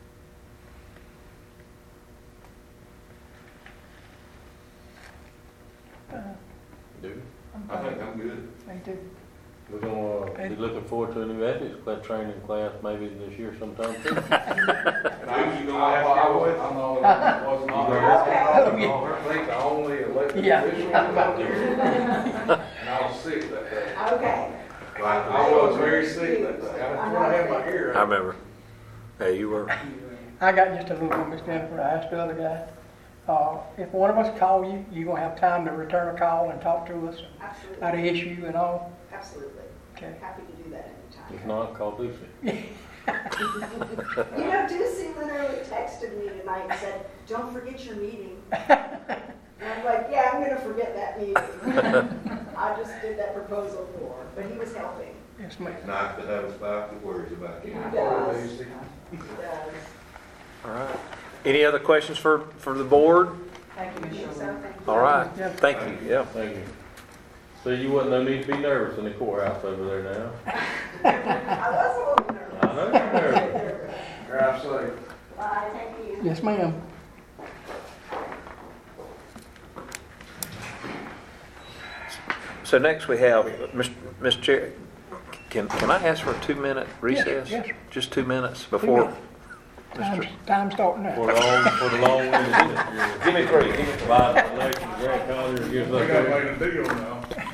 Do I think I'm good. Me too. We're gonna be looking forward to a new ethics class training class maybe this year sometime too. And I, you gonna have to go with? I'm the only one that was not there. I think the only elected Yeah. official was out there. And I was sick that day. Okay. I was very sick that day. I was gonna have my ear. I remember. Hey, you were. I got just a little bit, Miss Jennifer, I asked the other guy. Uh, if one of us call you, you gonna have time to return a call and talk to us Absolutely. about the issue and all? absolutely. Okay. Happy to do that If anytime. not, call Lucy. You know, Ducey literally texted me tonight and said, don't forget your meeting. And I'm like, yeah, I'm gonna forget that meeting. I just did that proposal for her, but he was helping. Yes, ma'am. It's nice to have a spouse that worries about He you. does, he Lucy. does. All right. Any other questions for, for the board? Thank you, Miz So, Sherwood. thank you. All right, Yeah. thank you, yeah. Thank you. So you wouldn't no need to be nervous in the courthouse over there now? I was a little nervous. I know you're nervous. Drive safe. Bye, thank you. Yes, ma'am. So next we have, Mister Mister Chair, can, can I ask for a two-minute recess? yes. Just two minutes before? minutes. Mister Time, time starting now. For the long, for the long-winded. Give me three, give me three. By election, Grant Collier gives We up gotta there. make a deal now.